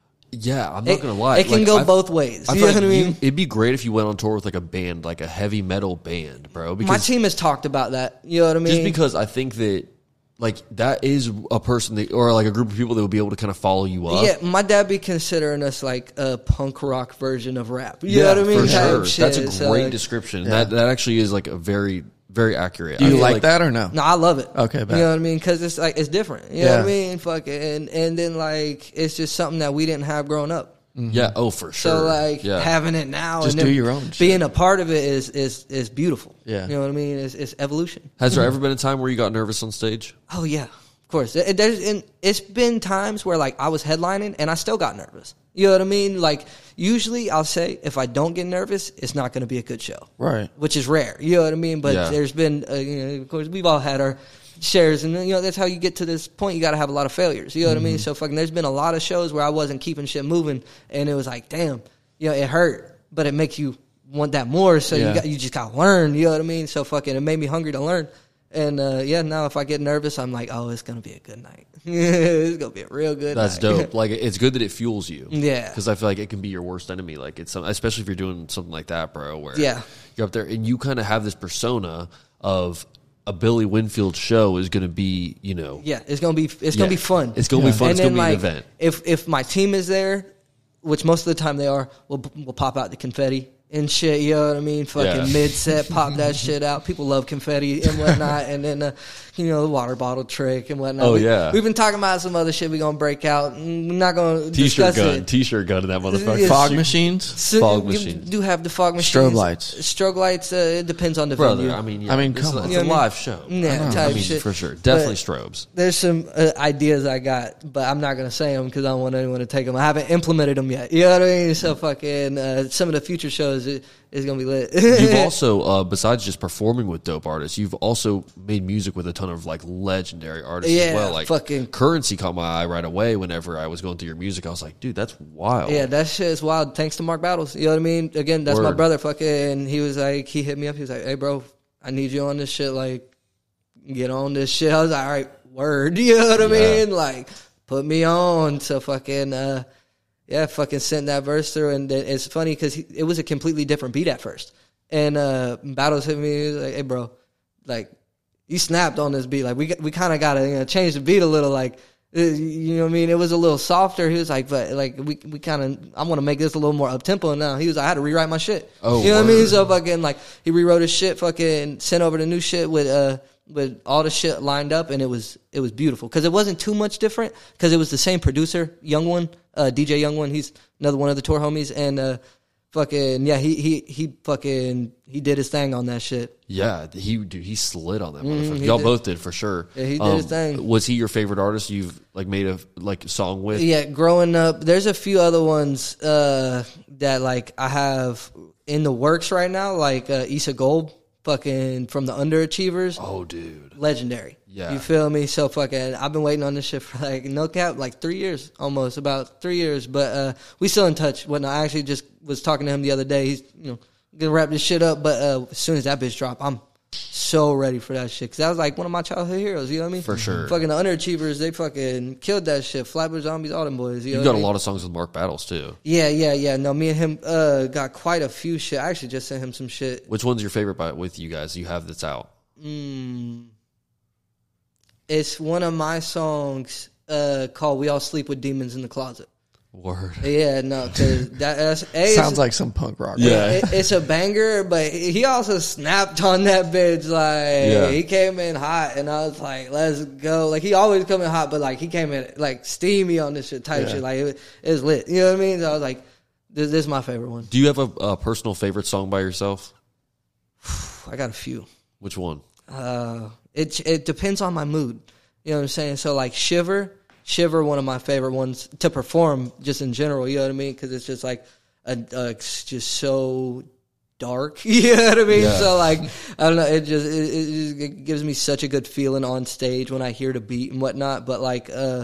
Yeah, I'm not It- gonna lie. it can Like, go I- both ways. I You feel know like what I you- mean? it'd be great if you went on tour with like a band, like a heavy metal band, bro. Because My team has talked about that. You know what I mean? just because I think that like that is a person that, or like a group of people that would be able to kind of follow you up. Yeah, my dad be considering us like a punk rock version of rap. You Yeah, know what I mean? for Type sure. shit. That's a So, great like, description. Yeah. That that actually is like a very very accurate. Do I you feel like, that or no? No, I love it. Okay, you bet. know what I mean? Because it's like it's different. You know what I Yeah. mean? Fucking and and then like it's just something that we didn't have growing up. Yeah. Oh, for sure. So like yeah. having it now, Just and then do your own shit. being a part of it is is is beautiful. Yeah. You know what I mean? It's, it's evolution. Has there ever been a time where you got nervous on stage? Oh yeah, of course. It, there's and it's been times where like I was headlining and I still got nervous. You know what I mean? Like usually I'll say if I don't get nervous, it's not going to be a good show, Right. which is rare. You know what I mean? But Yeah. there's been, uh, you know, of course, we've all had our shares, and you know that's how you get to this point. You got to have a lot of failures. You know what I mean? So fucking, there's been a lot of shows where I wasn't keeping shit moving, and it was like, damn, you know, it hurt, but it makes you want that more. So Yeah. you got you just got to learn. You know what I mean? So fucking, it made me hungry to learn. And uh, yeah, now if I get nervous, I'm like, oh, it's gonna be a good night. It's gonna be a real good. That's night. dope. Like it's good that it fuels you. Yeah. Because I feel like it can be your worst enemy. Like it's some, especially if you're doing something like that, bro. Where Yeah. you're up there and you kind of have this persona of a Billy Winfield show is going to be, you know, Yeah, it's gonna be it's Yeah. gonna be fun. It's gonna be fun. And It's gonna then, be an like, event. If if my team is there, which most of the time they are, we'll we'll pop out the confetti and shit. You know what I mean? Fucking Yeah. mid set, pop that shit out. People love confetti and whatnot. And then uh, you know, the water bottle trick and whatnot. Oh, We- yeah. we've been talking about some other shit. We gonna break out. We're not gonna t-shirt discuss gun, it. t-shirt gun in that motherfucker. Yeah. Fog machines? So Fog you machines. do have the fog machines. Strobe lights. Strobe lights. Uh, it depends on the Brother, venue. I mean, yeah, I mean, it's, come a, on. it's You a know what I mean? live show. Yeah, I type mean, shit. for sure, definitely But- strobes. There's some uh, ideas I got, but I'm not gonna say them because I don't want anyone to take them. I haven't implemented them yet. You know what I mean? So fucking uh, some of the future shows is, is gonna be lit. You've also, uh, besides just performing with dope artists, you've also made music with a ton of like legendary artists Yeah, as well. Like fucking- Currency caught my eye right away whenever I was going through your music. I was like, dude, that's wild. Yeah, that shit is wild. Thanks to Mark Battles. You know what I mean? Again, that's my Word. brother. Fucking, he was like, he hit me up. He was like, "Hey, bro, I need you on this shit. Like, get on this shit." I was like, "All right, word." You know what I Yeah. mean? Like, put me on. So fucking, uh, yeah, fucking sent that verse through, and then it's funny because it was a completely different beat at first. And uh, Battles hit me. He was like, "Hey, bro, like, you snapped on this beat. Like, we we kind of got to you know, change the beat a little. Like, uh, you know what I mean? It was a little softer." He was like, "But like, we we kind of I want to make this a little more up tempo now." He was like, "I had to rewrite my shit." Oh, you know what I mean? word. So fucking like he rewrote his shit, fucking sent over the new shit with uh with all the shit lined up, and it was it was beautiful because it wasn't too much different because it was the same producer, Young One, uh, D J Young One. He's another one of the tour homies, and uh, fucking yeah, he he he fucking he did his thing on that shit. Yeah, he dude, he slid on that motherfucker. Mm, he Y'all did. both did for sure. Yeah, he did his thing. Was he your favorite artist you've like made a like song with? Yeah, growing up, there's a few other ones uh, that like I have in the works right now, like uh, Issa Gold fucking from the Underachievers. Oh, dude. Legendary. Yeah. You feel me? So fucking, I've been waiting on this shit for like, no cap, like three years almost, about three years. But uh, we still in touch. When I actually just was talking to him the other day, he's, you know, gonna wrap this shit up. But uh, as soon as that bitch drop, I'm so ready for that shit. Cause that was like one of my childhood heroes, you know what I mean? For sure. Fucking the Underachievers, they fucking killed that shit. Flatbush Zombies, all them boys. You You've know got what I a mean? lot of songs with Mark Battles, too. Yeah, yeah, yeah. No, me and him uh, got quite a few shit. I actually just sent him some shit. Which one's your favorite by, with you guys you have that's out? Mm, it's one of my songs uh, called "We All Sleep with Demons in the Closet." Word. Yeah, no, because that that's, a, Sounds it's, like some punk rock. Yeah. it, it's a banger, but he also snapped on that bitch. Like Yeah. he came in hot, and I was like, "Let's go!" Like he always come in hot, but like he came in like steamy on this shit type Yeah. shit. Like it, it was lit. You know what I mean? So I was like, "This, this is my favorite one." Do you have a, a personal favorite song by yourself? I got a few. Which one? Uh, it it depends on my mood. You know what I'm saying? So like Shiver, Shiver, one of my favorite ones to perform just in general. You know what I mean? Because it's just like a, a it's just so dark. You know what I mean? Yeah. So like I don't know. It just it, it, just, it gives me such a good feeling on stage when I hear the beat and whatnot. But like uh.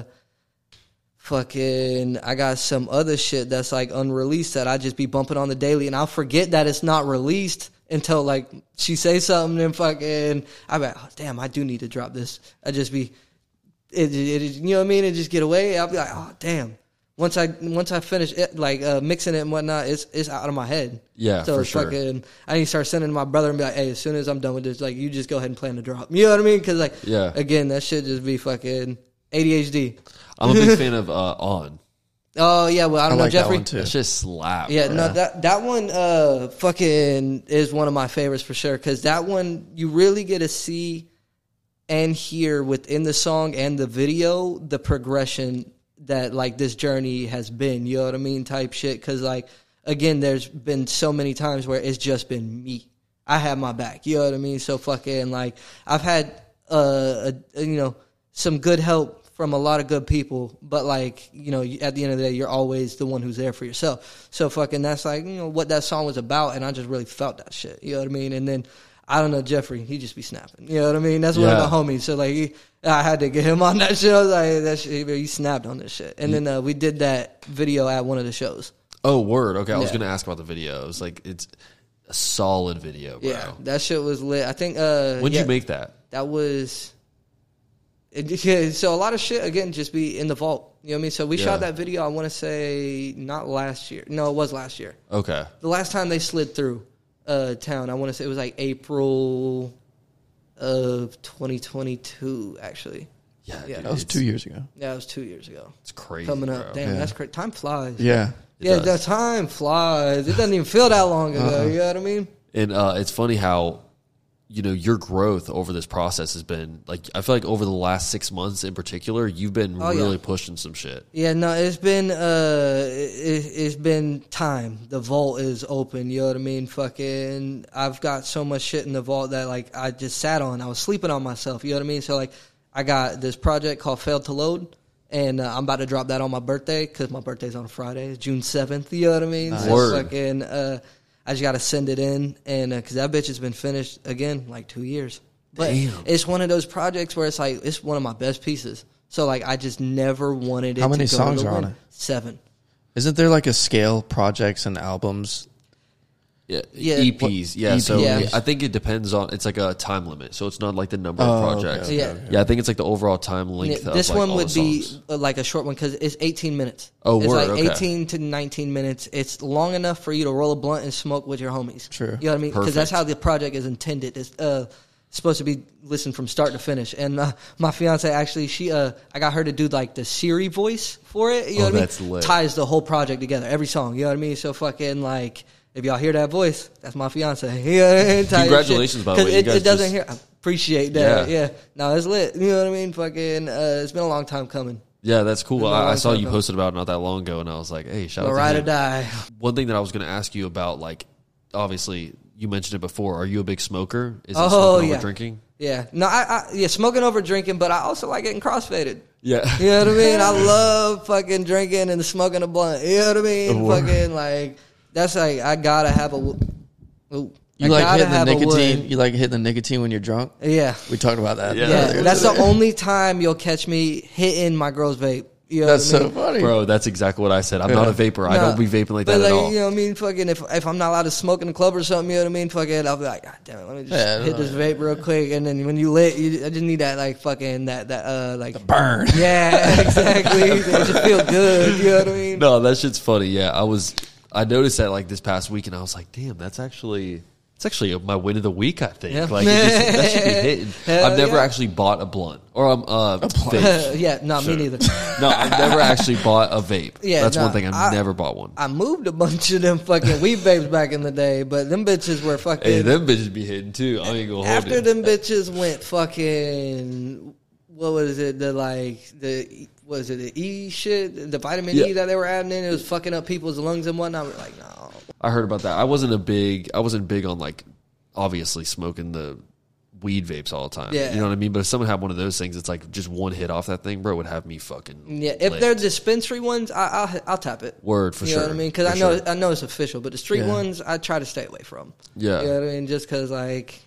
Fucking, I got some other shit that's like unreleased that I just be bumping on the daily, and I'll forget that it's not released until like she say something and fucking I'm like, oh, damn, I do need to drop this. I just be, it, it, it, you know what I mean? It just get away. I'll be like, oh damn. Once I once I finish it, like uh, mixing it and whatnot, it's it's out of my head. Yeah, so for it's sure. fucking, I need to start sending my brother and be like, hey, as soon as I'm done with this, like you just go ahead and plan the drop. You know what I mean? Because like, Yeah. again, that shit just be fucking A D H D. I'm a big fan of uh, On. Oh yeah, well I I don't know like that Jeffrey. one too. That shit slap. Yeah, bro. no, that that one uh fucking is one of my favorites for sure, because that one you really get to see and hear within the song and the video the progression that like this journey has been. You know what I mean? Type shit. Because like again, there's been so many times where it's just been me. I have my back. You know what I mean? So fucking like I've had uh a, you know some good help from a lot of good people, but like, you know, at the end of the day, you're always the one who's there for yourself. So fucking that's like, you know, what that song was about, and I just really felt that shit. You know what I mean? And then, I don't know, Jeffrey, he just be snapping. You know what I mean? That's one Yeah. of the homies. So like, he, I had to get him on that shit. I was like, that shit, he snapped on this shit. And then uh, we did that video at one of the shows. Oh, word. Okay, I was Yeah. gonna ask about the video. It was like it's a solid video, bro. Yeah, that shit was lit. I think. Uh, When did yeah, you make that? That was. It, yeah, so a lot of shit again just be in the vault. You know what I mean? So we Yeah. shot that video. I want to say not last year. No, it was last year. Okay. The last time they slid through uh, town, I want to say it was like April of twenty twenty-two. Actually, Yeah, Yeah. dude, That was it's- two years ago. yeah, it was two years ago. It's crazy. Coming up, bro. damn, Yeah. that's crazy. Time flies. Yeah. It yeah, does. the time flies. It doesn't even feel that long ago. Uh-uh. You know what I mean? And uh, it's funny how, you know, your growth over this process has been like, I feel like over the last six months in particular, you've been Oh, yeah. really pushing some shit. Yeah, no, it's been uh, it, it's been time. The vault is open. You know what I mean? Fucking, I've got so much shit in the vault that like I just sat on. I was sleeping on myself. You know what I mean? So like, I got this project called Failed to Load, and uh, I'm about to drop that on my birthday because my birthday's on a Friday, it's June seventh. You know what I mean? Nice. So Word. fucking, uh, I just got to send it in, and because that bitch has been finished again like two years. But Damn. it's one of those projects where it's like it's one of my best pieces. So like I just never wanted it. How many to go songs to are on win. it? Seven. Isn't there like a scale projects and albums? Yeah, Yeah, E Ps. Yeah, so Yeah. I think it depends on. It's like a time limit, so it's not like the number Oh, of okay, projects. okay, Yeah. okay. Yeah, I think it's like the overall time length. Yeah, of this like one all would the be songs. uh, like a short one because it's eighteen minutes. Oh, it's word, like okay. eighteen to nineteen minutes. It's long enough for you to roll a blunt and smoke with your homies. True. You know what I mean? Because that's Perfect. how the project is intended. It's uh, supposed to be listened from start to finish. And uh, my fiance actually, she uh, I got her to do like the Siri voice for it. You know Oh, what I mean? that's lit. Ties the whole project together, every song. You know what I mean? So fucking like. If y'all hear that voice, that's my fiance. Yeah, Congratulations, by the way. You Because it, guys it doesn't just- hear. I appreciate that. Yeah. Yeah. No, it's lit. You know what I mean? Fucking, uh, it's been a long time coming. Yeah, that's cool. Been a I, I long saw time you coming. posted about it not that long ago, and I was like, "Hey, shout But out ride to or him." die. One thing that I was going to ask you about, like, obviously, you mentioned it before. Are you a big smoker? Is it Oh, smoking yeah. over drinking? Yeah. No, I, I yeah, smoking over drinking, but I also like getting crossfaded. Yeah. You know what I mean? I love fucking drinking and smoking a blunt. You know what I mean? Word. Fucking like that's like I gotta have a. Ooh, You I like gotta hitting the have a nicotine? wood. You like hitting the nicotine when you're drunk? Yeah. We talked about that. Yeah. Yeah, earlier that's today. the only time you'll catch me hitting my girl's vape. You know That's what I so mean? funny, Bro, that's exactly what I said. I'm Yeah. not a vapor. I Nah, don't be vaping like but that like, at all. You know what I mean? Fucking if if I'm not allowed to smoke in the club or something, you know what I mean? Fucking, I'll be like, God damn it, let me just Yeah, hit no, this yeah. vape real quick. And then when you lit, you, I just need that like fucking that that uh like burn. Yeah, exactly. It just feel good. You know what I mean? No, that shit's funny. Yeah, I was. I noticed that like this past week, and I was like, damn, that's actually. It's actually my win of the week, I think. Yeah. Like it just, that should be hitting. Hell I've never yeah. actually bought a blunt or um uh vape. yeah, no, me neither. No, I've never actually bought a vape. Yeah, that's nah, one thing. I've I- never bought one. I moved a bunch of them fucking weed vapes back in the day, but them bitches were fucking. Hey, them bitches be hitting too. I ain't gonna hold After you. them bitches went fucking, what was it? The like the what was it the E shit, the vitamin Yeah. E that they were adding in. It was fucking up people's lungs and whatnot. We're like, no. I heard about that. I wasn't a big. I wasn't big on like obviously smoking the weed vapes all the time. Yeah. You know what I mean? But if someone had one of those things, it's like just one hit off that thing, bro, would have me fucking. Yeah, if lit. they're dispensary ones, I, I'll I'll tap it. Word for you sure. know what I mean? Because For I know sure. I know it's official, but the street Yeah. ones I try to stay away from. Yeah. You know what I mean? Just because like.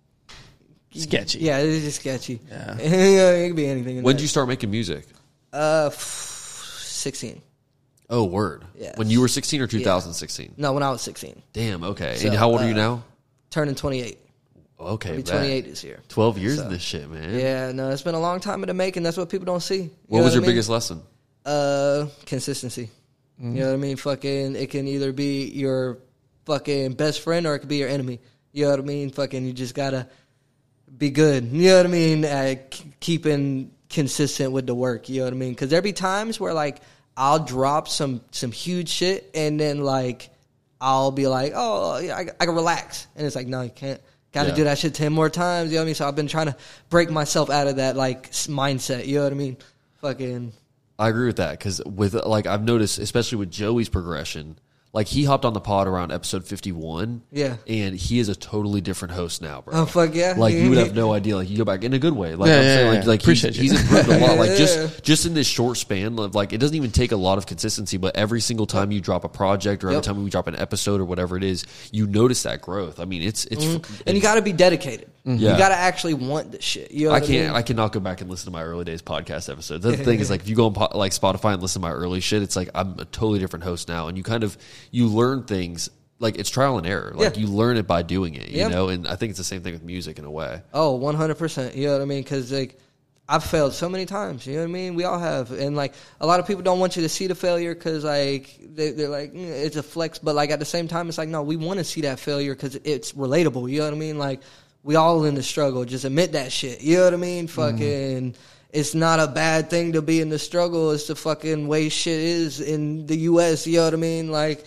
Sketchy. Yeah, it's just sketchy. Yeah. You know, it could be anything. in When that. did you start making music? Uh, sixteen. Oh, word. Yes. When you were sixteen or two thousand sixteen? No, when I was sixteen. Damn. Okay. So, and how old are you uh, now? Turning twenty-eight. Okay. I'll be bet. twenty-eight this year. Twelve years So, of this shit, man. Yeah, no, it's been a long time in the making. That's what people don't see. You What know was your I mean? biggest lesson? Uh, consistency. Mm-hmm. You know what I mean? Fucking, it can either be your fucking best friend or it could be your enemy. You know what I mean? Fucking, you just gotta be good. You know what I mean? At k- keeping consistent with the work. You know what I mean? Because there be times where like I'll drop some some huge shit and then like I'll be like, oh, yeah, I, I can relax, and it's like, no, you can't. Got to Yeah. do that shit ten more times. You know what I mean? So I've been trying to break myself out of that like s- mindset. You know what I mean? Fucking. I agree with that because with like I've noticed, especially with Joey's progression, like he hopped on the pod around episode fifty-one, Yeah. and he is a totally different host now, bro. Oh fuck yeah! Like you would have no idea. Like you go back in a good way. Like Yeah, I'm yeah, saying, yeah. like, like Appreciate he's, you. he's improved a lot. Like Yeah. just just in this short span of like it doesn't even take a lot of consistency, but every single time you drop a project or every Yep. time we drop an episode or whatever it is, you notice that growth. I mean, it's it's And you got to be dedicated. Yeah. You got to actually want this shit. You know I what can't. mean? I cannot go back and listen to my early days podcast episodes. The thing is, like, if you go on po- like Spotify and listen to my early shit, it's like I'm a totally different host now, and you kind of you learn things like it's trial and error. Like Yeah. you learn it by doing it, you Yep. know. And I think it's the same thing with music in a way. Oh, one hundred percent. You know what I mean? Because like I've failed so many times. You know what I mean? We all have, and like a lot of people don't want you to see the failure because like they, they're like mm, it's a flex, but like at the same time, it's like no, we want to see that failure because it's relatable. You know what I mean? Like we all in the struggle. Just admit that shit. You know what I mean? Fucking. It's not a bad thing to be in the struggle. It's the fucking way shit is in the U S. You know what I mean? Like,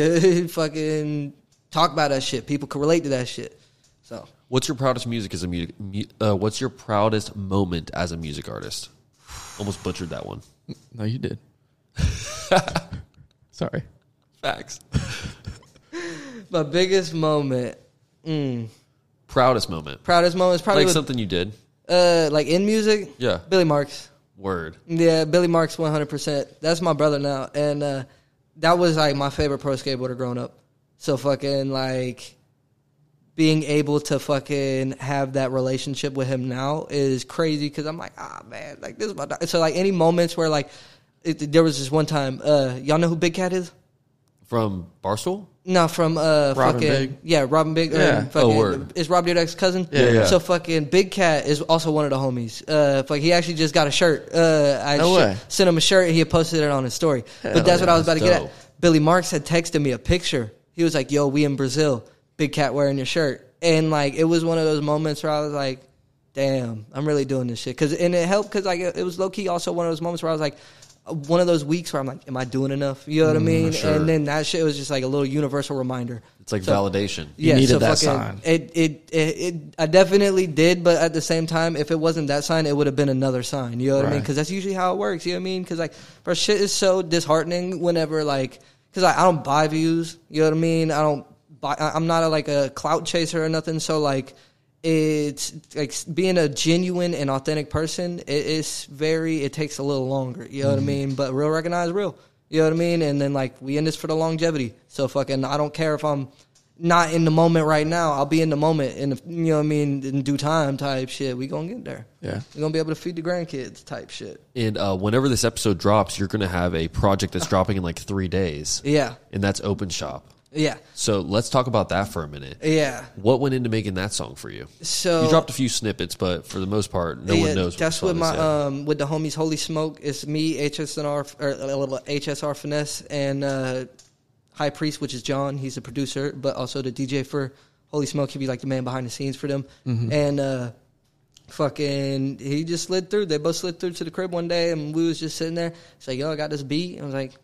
fucking talk about that shit. People can relate to that shit. So, What's your proudest music as a mu- mu- uh, What's your proudest moment as a music artist? Almost butchered that one. No, you did. Sorry. Facts. my biggest moment, mm, Proudest moment. proudest moment is probably Like with, something you did. uh, like in music. Yeah. Billy Marks. Word. Yeah, Billy Marks, one hundred percent. That's my brother now, and uh, that was like my favorite pro skateboarder growing up. So fucking like being able to fucking have that relationship with him now is crazy because I'm like, ah man, like this is my. Dog. So like any moments where like it, there was this one time, uh, y'all know who Big Cat is? From Barstool? No, from uh, Robin fucking Big? yeah, Robin Big. uh, Yeah. fucking, Oh, word. Is Rob Dyrdek's cousin? Yeah, yeah. So fucking Big Cat is also one of the homies. Uh, fuck, he actually just got a shirt. Uh, I No sh- way. sent him a shirt and he had posted it on his story. Hell but that's what yeah, I was about to that's get dope. at. Billy Marks had texted me a picture. He was like, "Yo, we in Brazil. Big Cat wearing your shirt." And like it was one of those moments where I was like, "Damn, I'm really doing this shit." Cause and it helped because like it was low key also one of those moments where I was like. One of those weeks where I'm like, am I doing enough? You know what I mean? sure. And then that shit was just like a little universal reminder. It's like So- validation. You needed that sign. It, it, it, it, I definitely did, but at the same time, if it wasn't that sign, it would have been another sign. You know what I mean? Right. Because that's usually how it works. You know what I mean? Because like, bro, shit is so disheartening whenever like, because like, I don't buy views. You know what I mean? I don't buy. I- I'm not a, like a clout chaser or nothing. So like, it's like being a genuine and authentic person. It, it's very. It takes a little longer. You know what I mean? But real recognize real. You know what I mean? And then like we in this for the longevity. So fucking, I don't care if I'm not in the moment right now. I'll be in the moment, in the, you know what I mean, in due time type shit. We gonna get there. Yeah. We're gonna be able to feed the grandkids type shit. And uh, whenever this episode drops, you're going to have a project that's dropping in like three days. Yeah. And that's Open Shop. Yeah. So let's talk about that for a minute. Yeah. What went into making that song for you? So You dropped a few snippets, but for the most part, no yeah, one knows what that's the with song my is yet. um with the homies Holy Smoke. It's me, H S R or a little H S R Finesse, and uh, High Priest, which is John. He's the producer, but also the D J for Holy Smoke. He'd be like the man behind the scenes for them. Mm-hmm. And uh, fucking, he just slid through. They both slid through to the crib one day, and we was just sitting there. It's like, yo, I got this beat. I was like,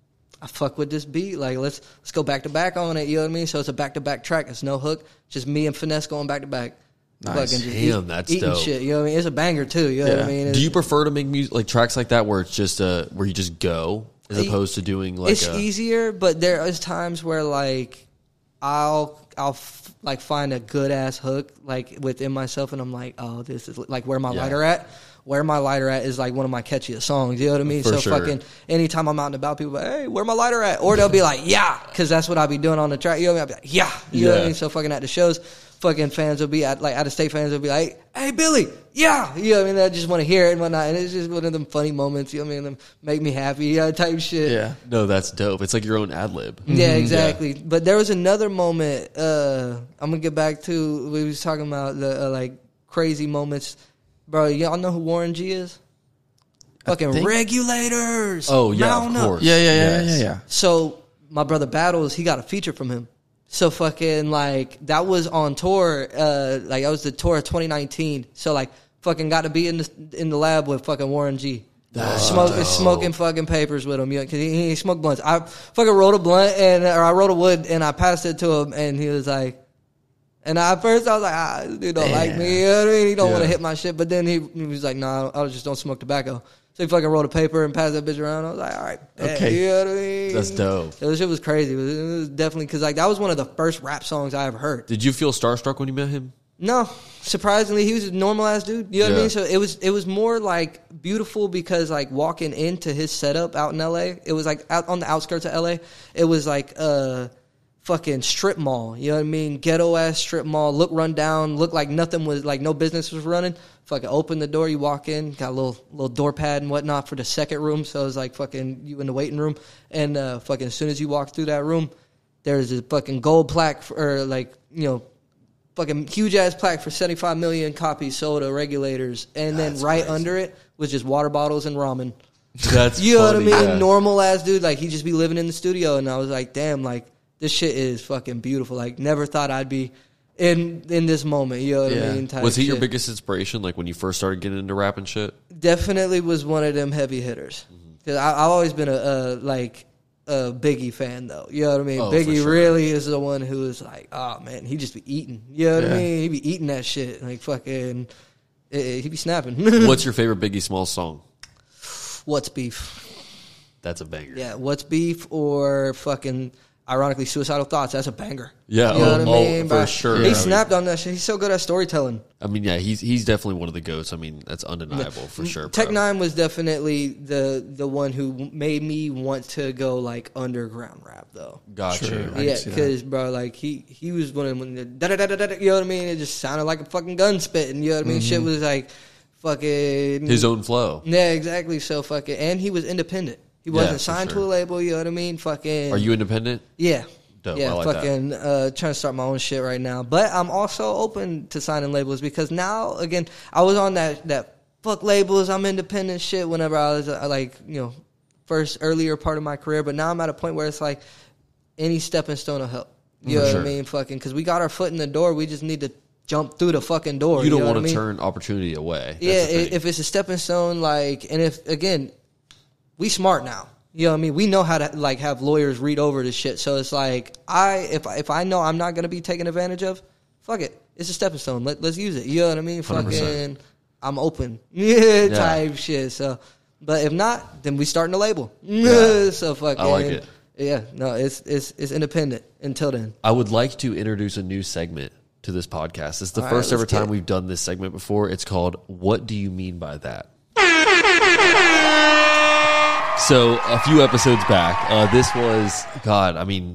I fuck with this beat. Like, let's let's go back to back on it. You know what I mean? So it's a back to back track. It's no hook. Just me and Finesse going back to back. Nice. Fucking just Damn, eat- that's eating dope. shit. You know what I mean? It's a banger too. You know what I Yeah. mean? Do It's- you prefer to make music like tracks like that where it's just uh where you just go as E- opposed to doing like it's a, easier, but there is times where like I'll I'll f- like find a good ass hook like within myself, and I'm like, oh, this is like where my Yeah. lighter at. Where my lighter at is like one of my catchiest songs. You know what I mean? For so sure. fucking anytime I'm out and about, people be like, hey, where my lighter at? Or they'll be like, yeah, because that's what I'll be doing on the track. You know what I mean? I'll be like, yeah, you know what I Yeah. mean? So fucking at the shows, fucking fans will be at like out of state fans will be like, hey Billy, yeah, you know what I mean? They just want to hear it and whatnot, and it's just one of them funny moments. You know what I mean? Them make me happy, you know, type shit. Yeah. No, that's dope. It's like your own ad lib. Yeah, exactly. But there was another moment. Uh, I'm gonna get back to we was talking about the uh, like crazy moments, bro. Y'all know who Warren G is? Fucking think- Regulators. Oh yeah, Mount of Up. course. Yeah, yeah, yeah, Yes. yeah, yeah. So my brother Battles, he got a feature from him. So fucking like that was on tour. Uh, like that was the tour of twenty nineteen. So like fucking got to be in the in the lab with fucking Warren G. Smoke, smoking fucking papers with him, you know, because he, he smoked blunts. I fucking rolled a blunt and or I rolled a wood and I passed it to him, and he was like, and I, at first I was like, ah, this dude don't like me, you know what I mean? He don't want to Yeah. hit my shit. But then he, he was like, nah, I just don't smoke tobacco. So he fucking rolled a paper and passed that bitch around. I was like, all right, bet, Okay. you know what I mean? That's dope. It was, it was crazy. It was, it was definitely because like that was one of the first rap songs I ever heard. Did you feel starstruck when you met him? No, surprisingly, he was a normal ass dude. You know what I Yeah. mean? So it was it was more like beautiful because like walking into his setup out in L A, it was like out on the outskirts of L A. It was like a fucking strip mall. You know what I mean? Ghetto ass strip mall. Look run down. Look like nothing was like no business was running. Fucking open the door, you walk in, got a little little door pad and whatnot for the second room. So it was like fucking you in the waiting room, and uh, fucking as soon as you walk through that room, there's a fucking gold plaque for, or like you know. Fucking huge ass plaque for seventy-five million copies sold to Regulators, and then That's right crazy. under it was just water bottles and ramen. That's You know funny, what I mean? yeah. Normal ass dude, like he just be living in the studio, and I was like, damn, like this shit is fucking beautiful. Like never thought I'd be in in this moment. You know what Yeah. I mean? Type Was he your shit. biggest inspiration, like when you first started getting into rap and shit? Definitely was one of them heavy hitters. Cause I, I've always been a, a like a Biggie fan though. You know what I mean? Oh, for Biggie sure. really is the one who is like, oh man, he just be eating. You know what I Yeah. mean? He be eating that shit like fucking. eh, eh, he be snapping. What's your favorite Biggie Smalls song? What's beef? That's a banger. Yeah, what's beef or fucking. Ironically, Suicidal Thoughts. That's a banger. Yeah, you know oh, what I oh, mean? for But sure. He Yeah. snapped on that shit. He's so good at storytelling. I mean, yeah, he's he's definitely one of the goats. I mean, that's undeniable for sure. Tech bro. Nine was definitely the the one who made me want to go like underground rap though. Got Sure. you. I can Yeah, see that. because bro, like he he was one of them. Da da da da da. You know what I mean? It just sounded like a fucking gun spitting. You know what I mean? Shit was like fucking His own flow. Yeah, exactly. So fucking, and he was independent. He Yeah, wasn't for signed sure. to a label. You know what I mean? Fucking. Are you independent? Yeah. Dope. Yeah, I like that. fucking uh, trying to start my own shit right now. But I'm also open to signing labels because now, again, I was on that, that fuck labels, I'm independent shit whenever I was uh, like, you know, first earlier part of my career. But now I'm at a point where it's like any stepping stone will help. You For know sure. what I mean? Fucking, because we got our foot in the door. We just need to jump through the fucking door. You don't know want what I to mean? turn opportunity away. That's Yeah, the thing. if it's a stepping stone, like, and if, again, we smart now. You know what I mean? We know how to like have lawyers read over this shit. So it's like I if I, if I know I'm not gonna be taken advantage of, fuck it. It's a stepping stone. Let, let's use it. You know what I mean? one hundred percent. Fucking, I'm open. Yeah, type shit. So, but if not, then we starting a label. Yeah. So fucking. I like it. Yeah, no, it's it's it's independent until then. I would like to introduce a new segment to this podcast. It's the All right, first let's ever get time it. we've done this segment before. It's called "What Do You Mean by That?" So a few episodes back, uh, this was God. I mean,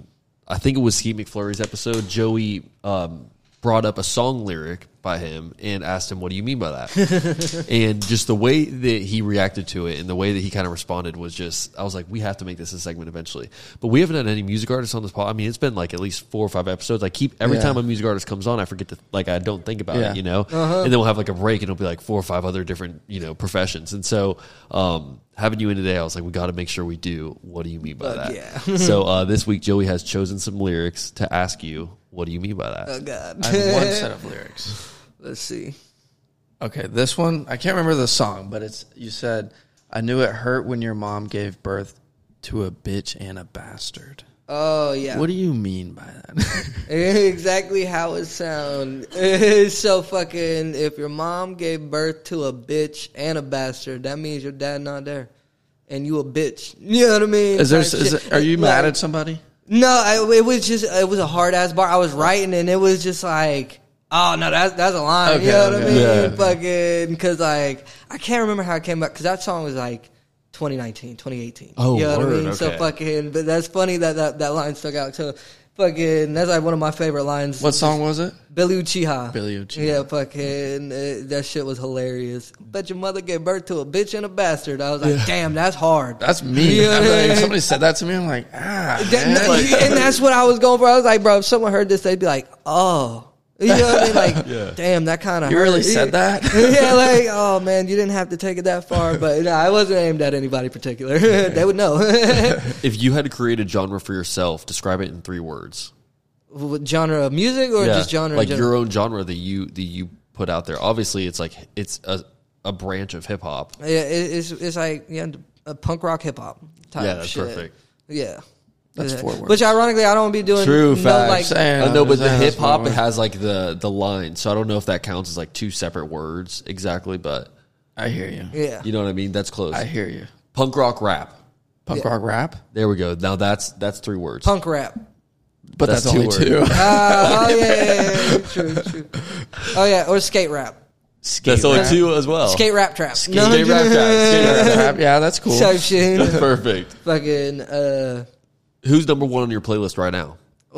I think it was Skeet McFlurry's episode. Joey um, brought up a song lyric by him and asked him, "What do you mean by that?" And just the way that he reacted to it and the way that he kind of responded was just, I was like, we have to make this a segment eventually. But we haven't had any music artists on this pod. I mean, it's been like at least four or five episodes. I keep every Yeah. time a music artist comes on, I forget to like I don't think about Yeah. it, you know. Uh-huh. And then we'll have like a break and it'll be like four or five other different you know professions. And so um, having you in today, I was like, we got to make sure we do. What do you mean by Fuck that? yeah. So uh, this week, Joey has chosen some lyrics to ask you. What do you mean by that? Oh God. I have one set of lyrics. Let's see. Okay, this one, I can't remember the song, but it's, you said, I knew it hurt when your mom gave birth to a bitch and a bastard. Oh yeah. What do you mean by that? Exactly how it sounds. It's so fucking. If your mom gave birth to a bitch and a bastard, that means your dad not there, and you a bitch. You know what I mean? is there, Type is shit. it, are you Like, mad at somebody? No, I, it was just it was a hard ass bar. I was writing, and it was just like, oh no, that's that's a line. Okay, you know what okay. I mean? Yeah. Fucking, because like I can't remember how it came back because that song was like twenty nineteen, twenty eighteen. Oh, you know what I word, mean? So okay. fucking, but that's funny that, that that line stuck out. So fucking, that's like one of my favorite lines. What song was it? Billy Uchiha. Billy Uchiha. Yeah, fucking, uh, that shit was hilarious. Bet your mother gave birth to a bitch and a bastard. I was like, damn, that's hard. That's me. You know I'm what I like, mean? somebody said that to me. I'm like, ah, That- man. no, Like, and that's what I was going for. I was like, bro, if someone heard this, they'd be like, oh. You know what I mean? Like, Yeah. damn, that kind of you really said that? Yeah, like, oh, man, you didn't have to take it that far. But no, I wasn't aimed at anybody particular. They would know. If you had to create a genre for yourself, describe it in three words. What genre of music or Yeah, just genre like in general? your own genre that you that you put out there. Obviously, it's like it's a a branch of hip hop. Yeah, it, it's, it's like yeah, a punk rock hip hop type Yeah, that's shit. perfect. Yeah. That's Yeah. four words. Which ironically, I don't be doing True no, facts. like, Saying, I know, I'm but just the saying, hip that's four hop it words. has like the the line, so I don't know if that counts as like two separate words exactly, but I hear you. yeah. you know what I mean. That's close. I hear you. Punk rock rap. Punk Yeah. rock rap, There we go. Now that's that's three words. Punk rap. but That's that's, two only words. two. Uh, oh yeah, yeah, yeah, yeah, true, true. Oh yeah, or skate rap, Skate That's only rap. two as well. skate rap trap. Skate rap trap. Skate rap Skate trap. rap. Yeah, that's cool. Type shit. That's perfect. Fucking. Uh, Who's number one on your playlist right now?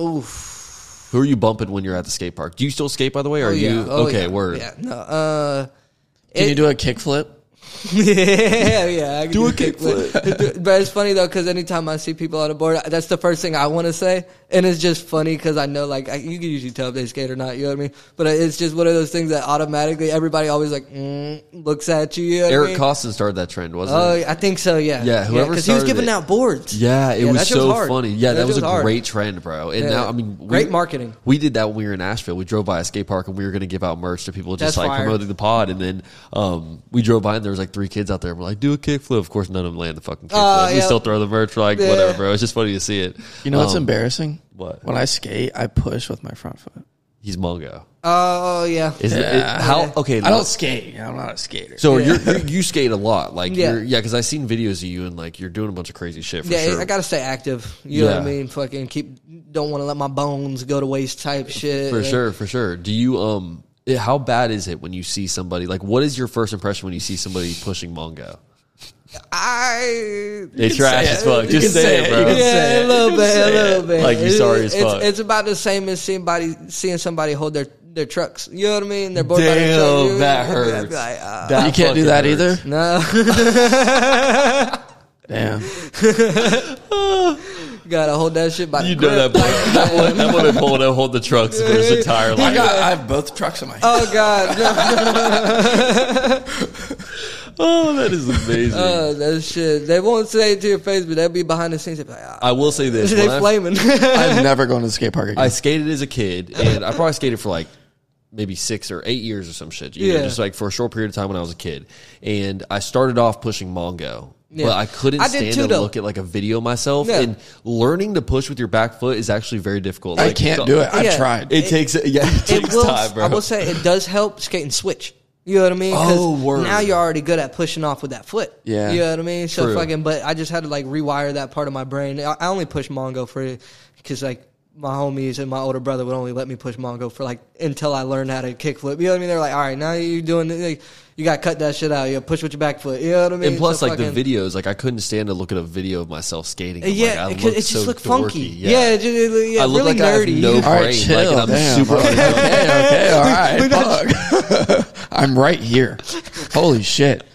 oof. Who are you bumping when you're at the skate park? Do you still skate, by the way? Or Oh are yeah. you Oh, okay? yeah. Word. Yeah. No. Uh. Can it- you do a kickflip? yeah, yeah. I can Do a kickflip. But it's funny though, because anytime I see people on the board, that's the first thing I want to say, and it's just funny because I know, like, I, you can usually tell if they skate or not. You know what I mean? But it's just one of those things that automatically everybody always like mm, looks at you. You know what I Eric mean? Costin started that trend, wasn't Oh, it? I think so. Yeah. Yeah, whoever because he was started giving it. out boards. Yeah, it was that shit so hard. funny. Yeah, that, shit was a hard. great trend, bro. And Yeah. now, I mean, we, Great marketing. We did that when we were in Asheville. We drove by a skate park and we were going to give out merch to people just That's like fire. promoting the pod. And then um, we drove by and there was like three kids out there. And we're like, do a kickflip. Of course, none of them land the fucking kickflip. Oh, We yeah. still throw the merch. We're like, Yeah. whatever, bro. It's just funny to see it. You know what's Um, embarrassing? What? When I skate, I push with my front foot. He's Mongo. Oh yeah. Is it, Yeah. it how? Okay, I don't skate. I'm not a skater. So Yeah. you're, you're, you skate a lot, like Yeah. you're, yeah, because I've seen videos of you and like you're doing a bunch of crazy shit. For Yeah, sure. I gotta stay active. You know what I Yeah. mean? Fucking keep. Don't want to let my bones go to waste. Type shit. For Like, sure, for sure. Do you um? eh, How bad is it when you see somebody like? What is your first impression when you see somebody pushing Mongo? I. They trash say as it. fuck. You Just can say say it, it. bro. You can Yeah, say a it. little You bit, can a say little it. bit. Like, you It's- sorry as it's, fuck. It's about the same as seeing somebody seeing somebody hold their their trucks. You know what I mean? They're bored by their truck. Damn, You- that I'd hurts. be like, ah. That you can't do fucking that hurts. either. No. Damn. Gotta hold that shit by the You know that grip. boy. That one, that one been pulling out, hold the trucks for his entire I life. got. I have both trucks in my hand. Oh God! No. Oh, that is amazing. Oh, that shit. They won't say it to your face, but they'll be behind the scenes. They'll be like, ah. I will say this: They when I, flaming. I'm never going to the skate park again. I skated as a kid, and I probably skated for like maybe six or eight years or some shit. You know, Yeah. just like for a short period of time when I was a kid. And I started off pushing Mongo. Yeah. But I couldn't I did stand too, to though. look at like a video myself. Yeah. And learning to push with your back foot is actually very difficult. I Like, can't so- do it. I've Yeah. tried. It, takes yeah, it It takes will, time, bro. I will say it does help skating switch. You know what I mean? 'Cause Oh, word. now you're already good at pushing off with that foot. Yeah. You know what I mean? So True. fucking, but I just had to like rewire that part of my brain. I, I only push Mongo for because like my homies and my older brother would only let me push Mongo for like until I learned how to kickflip. You know what I mean? They're like, all right, now you're doing like, you got to cut that shit out. You push with your back foot. You know what I mean? And plus, So like fucking- the videos, like I couldn't stand to look at a video of myself skating. I'm yeah, like, I it, look it just so looked dorky. funky. Yeah, Yeah, it, just- it, yeah I look really like I have nerdy. no All right, brain, chill. like, and I'm damn. super okay, okay, all right. Fuck. I'm right here. Holy shit.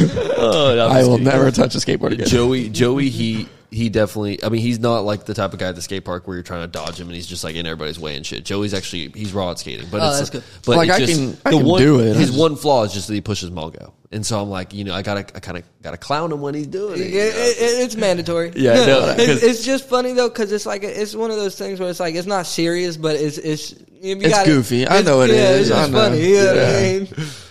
Oh, that I was will good. never touch a skateboard again. Joey, Joey, he he definitely. I mean, he's not like the type of guy at the skate park where you're trying to dodge him and he's just like in everybody's way and shit. Joey's actually he's raw at skating, but Oh, it's that's good. But Like, it's I just, can- I the can one, do it. I His just- one flaw is just that he pushes Mongo, and so I'm like, you know, I gotta, I kind of gotta clown him when he's doing it. Yeah, it, it, it's mandatory. Yeah, no, it's, 'cause- it's just funny though because it's like it's one of those things where it's like it's not serious, but it's it's you It's gotta- goofy. I it's- know it yeah, is. It's I just know. funny. You know what I Yeah. mean?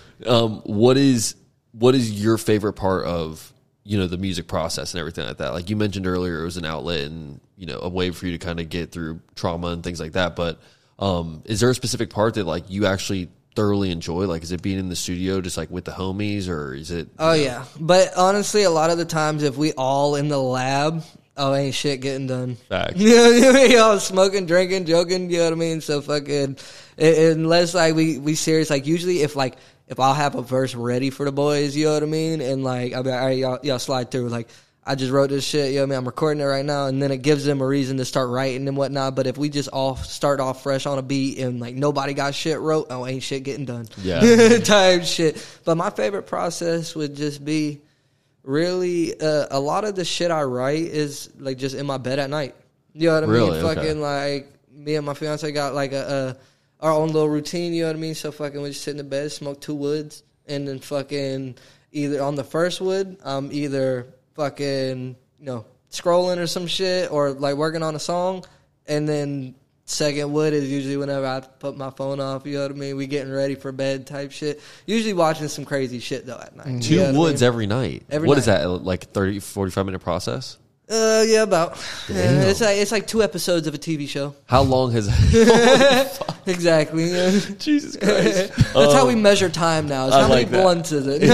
Um, what is what is your favorite part of you know the music process and everything like that? Like you mentioned earlier, it was an outlet and you know a way for you to kind of get through trauma and things like that. But um, is there a specific part that like you actually thoroughly enjoy? Like, is it being in the studio just like with the homies, or is it? Oh yeah, but honestly, a lot of the times if we all in the lab, oh ain't shit getting done. Facts. You know what I mean? Y'all smoking, drinking, joking. You know what I mean? So fucking unless like we we serious. Like usually if like if I'll have a verse ready for the boys, you know what I mean, and like I'll be like, all right, y'all, y'all slide through. Like I just wrote this shit, you know what I mean? I'm recording it right now, and then it gives them a reason to start writing and whatnot. But if we just all start off fresh on a beat and like nobody got shit wrote, oh ain't shit getting done. Yeah. Type shit. But my favorite process would just be really uh, a lot of the shit I write is like just in my bed at night. You know what I Really? mean? Okay. Fucking like me and my fiance got like a, a our own little routine. You know what I mean? So fucking we just sit in the bed, smoke two woods, and then fucking either on the first wood, I'm either fucking you know scrolling or some shit or like working on a song, and then second wood is usually whenever I put my phone off. You know what I mean? We getting ready for bed type shit. Usually watching some crazy shit though at night. Two You know what I woods mean? every night. Every What night. is that? Like thirty, forty-five minute process? Uh, yeah, about. Yeah, it's like it's like two episodes of a T V show. How long has? Exactly. Yeah. Jesus Christ. That's how we measure time now. Is I how like many that. blunts is it?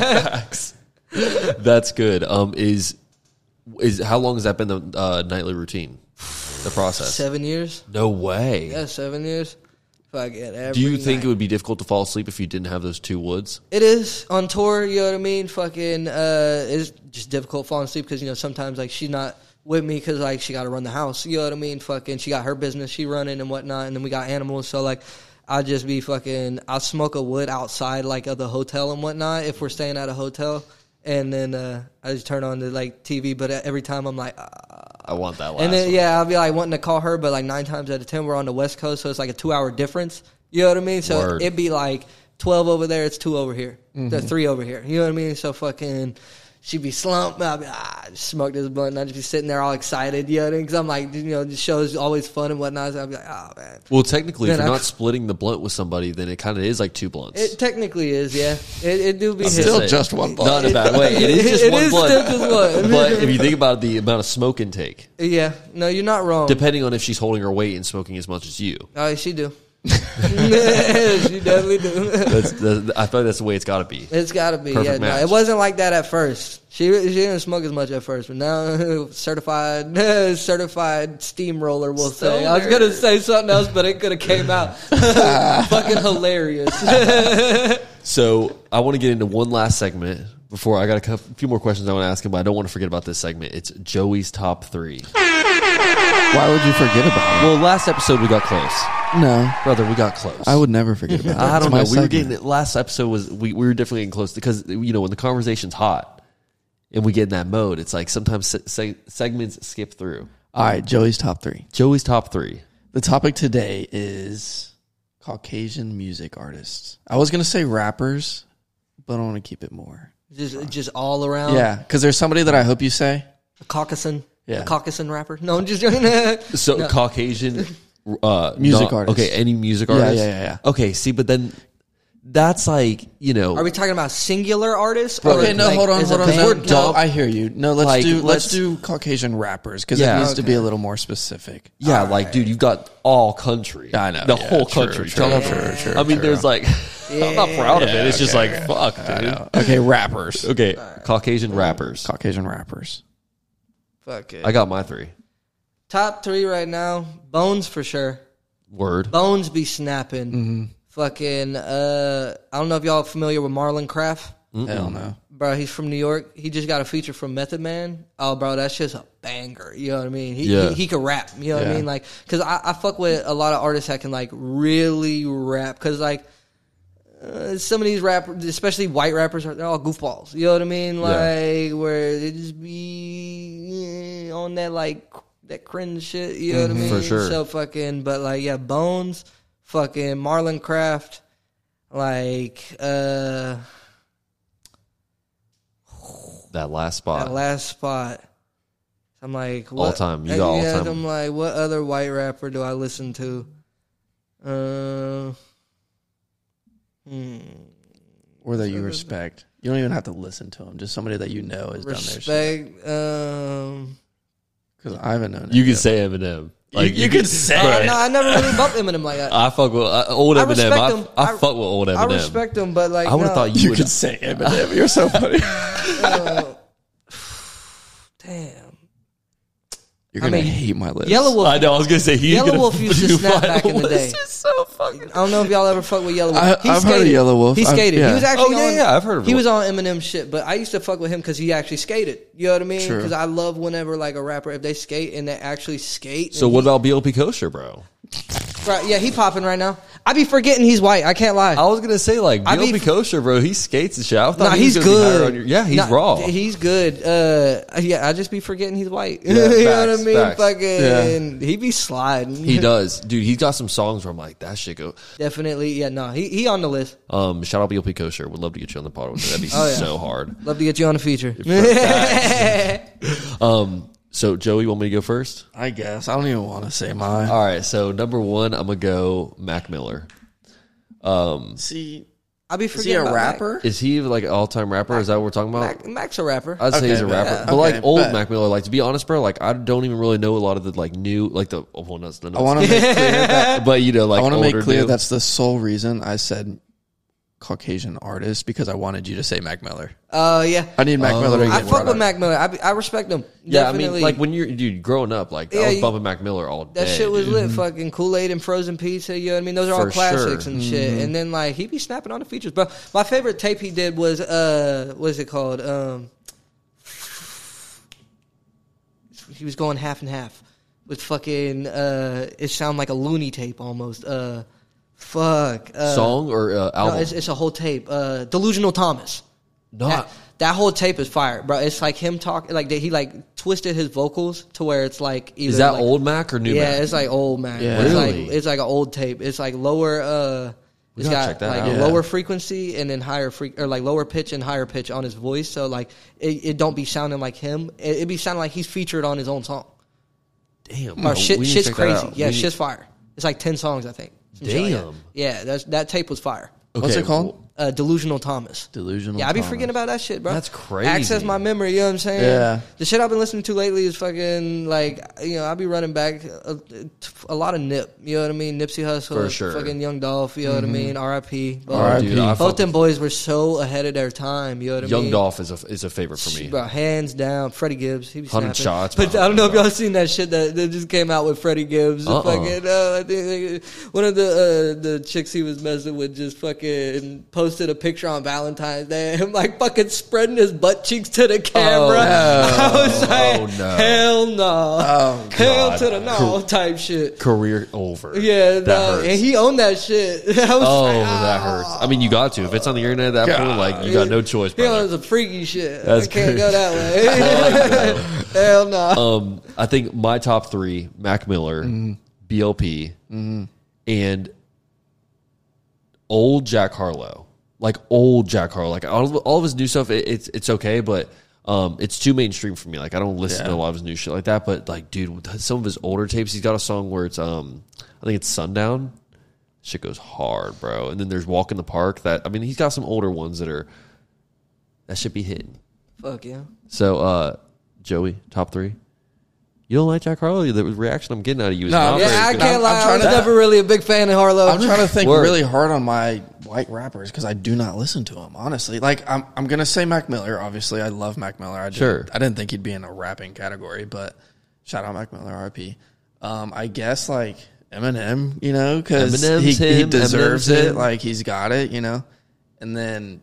That's good. Um, is is how long has that been the uh, nightly routine? The process. Seven years. No way. Yeah, seven years. Fuck it. Every Do you think night. it would be difficult to fall asleep if you didn't have those two woods? It is on tour. You know what I mean? Fucking, uh, it's just difficult falling asleep because you know sometimes like she's not with me because like she got to run the house. You know what I mean? Fucking, she got her business she running and whatnot, and then we got animals. So like, I'll just be fucking. I'll smoke a wood outside like of the hotel and whatnot if we're staying at a hotel, and then uh, I just turn on the like T V. But every time I'm like. Uh, I want that last And then one. yeah, I'll be like wanting to call her, but like nine times out of ten we're on the West Coast, so it's like a two hour difference. You know what I mean? So Word. it'd be like twelve over there, it's two over here, the three over here. You know what I mean? So fucking, she'd be slumped. I'd be ah, just smoke this blunt, and I'd just be sitting there all excited. You know what I mean? Because I'm like, you know, the show's always fun and whatnot. So I'd be like, oh man. Well, technically, if Then you're I- not splitting the blunt with somebody, then it kind of is like two blunts. It technically is, yeah. It, it do be his. Still Say- just one blunt. Not in a bad way. It is just It one is blunt. still just one. But if you think about the amount of smoke intake, Yeah, no, you're not wrong. depending on if she's holding her weight and smoking as much as you, Oh, she do. She definitely do. that's, that's, I feel like that's the way it's got to be. It's got to be. Perfect Yeah, no, match. it wasn't like that at first. She she didn't smoke as much at first, but now certified certified steamroller. We'll say. I was gonna say something else, but it could have came out fucking hilarious. So I want to get into one last segment before I got a couple, few more questions I want to ask him, but I don't want to forget about this segment. It's Joey's top three. Why would you forget about Well, last episode we got close, it? No, brother. We got close. I would never forget about it. I It's don't my know. We were segment. getting it. Last episode was we, we were definitely getting close because you know when the conversation's hot and we get in that mode, it's like sometimes se- se- segments skip through. All right, Joey's top three. Joey's top three. The topic today is Caucasian music artists. I was gonna say rappers, but I want to keep it more. just just all around. Yeah, because there's somebody that I hope you say. a Caucasan. Yeah. A Caucasan rapper. No, I'm just joking. So Caucasian uh, Music not- artist. Okay, any music Yeah, artist. yeah, yeah, yeah. Okay, see, but then that's like you know. Are we talking about singular artists? Okay, or no, like, hold on, as hold a on. band? No, we're no, dumb- I hear you. No, let's Like, do let's- let's do Caucasian rappers because Yeah. it needs to be Okay. a little more specific. Yeah, like, dude, you've got all country. I know, The yeah, whole true, country. true, Talk true, about- true, I mean, true. there's like, I'm not proud of it. It's just like, fuck, I dude. know. Okay, rappers. Okay, Caucasian rappers. Caucasian rappers. Fuck it. I got my three. top three right now. Bones for sure. Word. Bones be snapping. Mm-hmm. Fucking. Uh, I don't know if y'all familiar with Marlon Craft. Mm-mm. Hell no. Bro, he's from New York. He just got a feature from Method Man. Oh, bro, that's just a banger. You know what I mean? He Yeah. he, he can rap. You know what Yeah. I mean? Like, cause I, I fuck with a lot of artists that can like really rap. Cause like uh, some of these rappers, especially white rappers, are they're all goofballs. You know what I mean? Like where they just be eh, on that like that cringe shit. You know what I mean? For sure. So fucking, but like yeah, Bones, fucking Marlon Craft, like uh. That last spot. That last spot. I'm like, All what? time. You got all yeah, time. I'm like, what other white rapper do I listen to? Uh, hmm. Or that you respect. You don't even have to listen to them. Just somebody that you know has done their shit. Respect. Um, Because I haven't known. You any can of say Eminem. Like you could say uh, it. no, I never really bumped Eminem like that. I fuck with uh, old I Eminem. respect I, him. I, I- fuck with old Eminem. I respect him, but like, I would have no. thought you, You would. could say Eminem. You're so funny. Uh, damn. You're I gonna mean, hate my list. Yellow Wolf. I know. I was gonna say he's Yellow gonna Wolf used to do snap my back in the list. day. It's so fucking. I don't know if y'all ever fuck with Yellow Wolf. I- He I've heard of skated. Yellow Wolf. He I've- skated. yeah. He was actually Oh, yeah, on, yeah, I've heard of He him. was on Eminem shit, but I used to fuck with him because he actually skated. You know what I mean? True. Because I love whenever like a rapper, if they skate and they actually skate. So and what he- about B L P Kosher, bro? Right, yeah, he popping right now. I be forgetting he's white. I can't lie. I was gonna say like I B L P be- Kosher, bro. He skates and shit. I thought Nah, he was he's gonna be higher good. on your- yeah, he's Nah, raw. He's good. Uh, yeah, I just be forgetting he's white. Yeah, you know facts, what I mean? facts. Fucking, he be sliding. He does, dude. He's got some songs where I'm like, that shit go. Definitely. Yeah, no, he he on the list. Um, shout out B L P Kosher. Would love to get you on the pod. That'd be Oh, yeah. so hard. Love to get you on the feature. Um, so Joey, you want me to go first? I guess I don't even want to say mine. All right. So number one, I'm gonna go Mac Miller. Um, See, I be is he forgetting a about rapper? is he like an all time rapper? Is that what we're talking about? Mac. Mac, Mac's a rapper. I'd say he's a Okay, rapper, yeah. but like Okay, old bet. Mac Miller. Like to be honest, bro, like I don't even really know a lot of the like new, like the oh, well, no, it's- no, no, I want to make clear that but you know, like I want to make older clear new. that's the sole reason I said Caucasian artist because I wanted you to say Mac Miller. Uh, yeah. I need Mac Miller to get I fuck brought with up. Mac Miller. I, be, I respect him. yeah. Definitely. I mean, like when you're dude growing up, like Yeah, I was you- bumping Mac Miller all day. that shit was dude. lit. Fucking Kool-Aid and frozen pizza. You know what I mean? Those are all For classics sure. and shit. Mm-hmm. And then like he be snapping on the features. But my favorite tape he did was uh, what is it called? Um, he was going half and half with fucking. Uh, it sounded like a loony tape almost. Uh, fuck. Uh, Song or uh, album? No, it's, it's a whole tape. Uh, Delusional Thomas. Not That, that whole tape is fire, bro. It's like him talking, like he like twisted his vocals to where it's like either is that like, old Mac or new Yeah, Mac? it's like old Mac. Yeah. It's Really? like it's like an old tape. It's like lower. Uh, We it's gotta got check that like out. Yeah. lower frequency and then higher fre- or like lower pitch and higher pitch on his voice. So like it, it don't be sounding like him. It, it be sounding like he's featured on his own song. Damn, Or bro, shit, we need to shit's check that crazy. out. Yeah, We need- shit's fire. It's like ten songs, I think. Some shit like that. Damn. Yeah, that's, that tape was fire. What's Okay, it called? Uh, Delusional Thomas. Delusional. Yeah, I be Thomas. forgetting about that shit, bro. That's crazy. Access my memory, you know what I'm saying? Yeah. The shit I've been listening to lately is fucking, like, you know, I be running back a, a lot of Nip, you know what I mean? Nipsey Hussle, For sure. fucking Young Dolph, you know what I mean? R I P Oh, R I P. dude, I Both fuck them with- boys were so ahead of their time, you know what I Young mean? Dolph is a is a favorite for me. Bro, hands down, Freddie Gibbs. He be one hundred snapping. shots, But bro. I don't know if y'all seen that shit that, that just came out with Freddie Gibbs. Uh-uh. Fucking, uh, I think like, one of the uh, the chicks he was messing with just fucking posted a picture on Valentine's Day. Him like fucking spreading his butt cheeks to the camera. no. I was like, Oh, no. hell no, Oh, hell God. to the no type shit. Career over. Yeah, that no, hurts. and he owned that shit. I was Oh, like, that ah. hurts. I mean, you got to. If it's on the internet at that point, like you got no choice, He brother. owns a freaky shit. That's I can't good. go that way. Hell no. Um, I think my top three: Mac Miller, B L P, and old Jack Harlow. Like old Jack Harlow. Like all of, all of his new stuff, it, it's it's okay, but um, it's too mainstream for me. Like I don't listen Yeah. to a lot of his new shit like that. But like, dude, with some of his older tapes, he's got a song where it's um, I think it's Sundown. Shit goes hard, bro. And then there's Walk in the Park. That I mean, he's got some older ones that are that should be hitting. Fuck yeah. So, uh, Joey, top three. You don't like Jack Harlow? The reaction I'm getting out of you is No, not yeah, very Yeah, I good. can't I'm- lie. I'm I trying was to- never really a big fan of Harlow. I'm trying to think Word. really hard on my white rappers because I do not listen to them. Honestly, like I'm, I'm gonna say Mac Miller. Obviously, I love Mac Miller. I did, Sure. I didn't think he'd be in a rapping category, but shout out Mac Miller, R I P. Um, I guess like Eminem, you know, because he, Eminem's he him, deserves Eminem's it. him. Like he's got it, you know. And then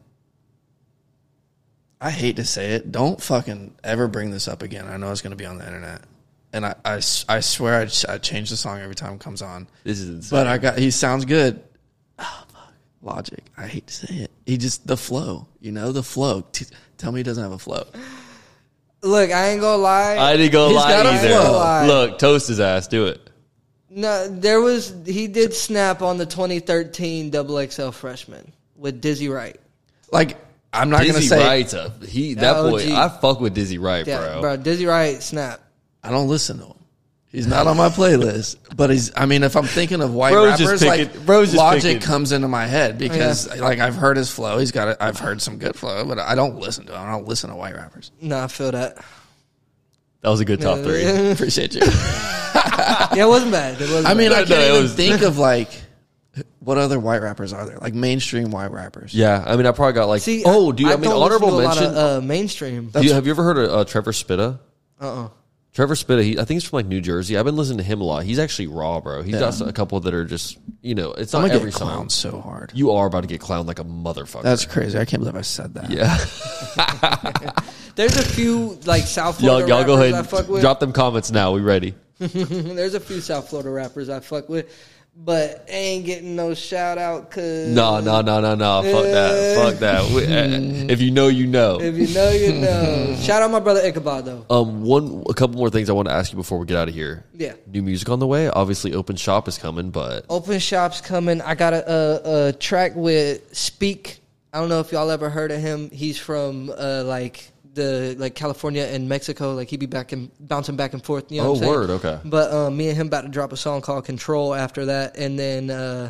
I hate to say it, don't fucking ever bring this up again. I know it's going to be on the internet. And I, I, I swear I'd, I'd change the song every time it comes on. This is insane. But I got, he sounds good. Oh, fuck. Logic. I hate to say it. He just, the flow, you know, the flow. T- tell me he doesn't have a flow. Look, I ain't gonna lie. I didn't go He's lie got a either. flow. Look, toast his ass. Do it. No, there was he did snap on the twenty thirteen Double X L freshman with Dizzy Wright. Like, I'm not going to Dizzy say, Wright's a he. That O boy, G. I fuck with Dizzy Wright, Yeah, bro. bro, Dizzy Wright snap. I don't listen to him. He's not on my playlist, but he's. I mean, if I'm thinking of white Bro's just rappers, picking- like Bro's just Logic picking. comes into my head because, like, I've heard his flow. He's got. A, I've heard some good flow, but I don't listen to him. I don't listen to white rappers. No, I feel that. That was a good top three. Appreciate you. Yeah, it wasn't bad. It wasn't I mean, bad. I No, can't it even was- think of like what other white rappers are there? Like mainstream white rappers. Yeah, I mean, I probably got like. See, oh, do you? I, I mean, don't listen honorable to a lot mention. of, uh, mainstream. do you, have you ever heard of uh, Trevor Spitta? Uh uh Trevor Spitta, he, I think he's from like New Jersey. I've been listening to him a lot. He's actually raw, bro. He's Yeah. got a couple that are just, you know, it's I'm not gonna every get song. clowned so hard. You are about to get clowned like a motherfucker. That's crazy. I can't believe I said that. yeah. There's a few like South y'all, Florida y'all go rappers ahead I and fuck with. drop them comments now. We ready? There's a few South Florida rappers I fuck with, but ain't getting no shout out because No, no, no, no, no. Fuck that. Fuck that. We, uh, if you know, you know. If you know, you know. Shout out my brother Ichabod though. Um, one, a couple more things I want to ask you before we get out of here. Yeah. New music on the way. Obviously, Open Shop is coming, but Open Shop's coming. I got a, a, a track with Speak. I don't know if y'all ever heard of him. He's from uh, like the like California and Mexico. Like he be back and bouncing back and forth. You know oh, what I'm saying? word, okay. But um, me and him about to drop a song called Control after that, and then uh,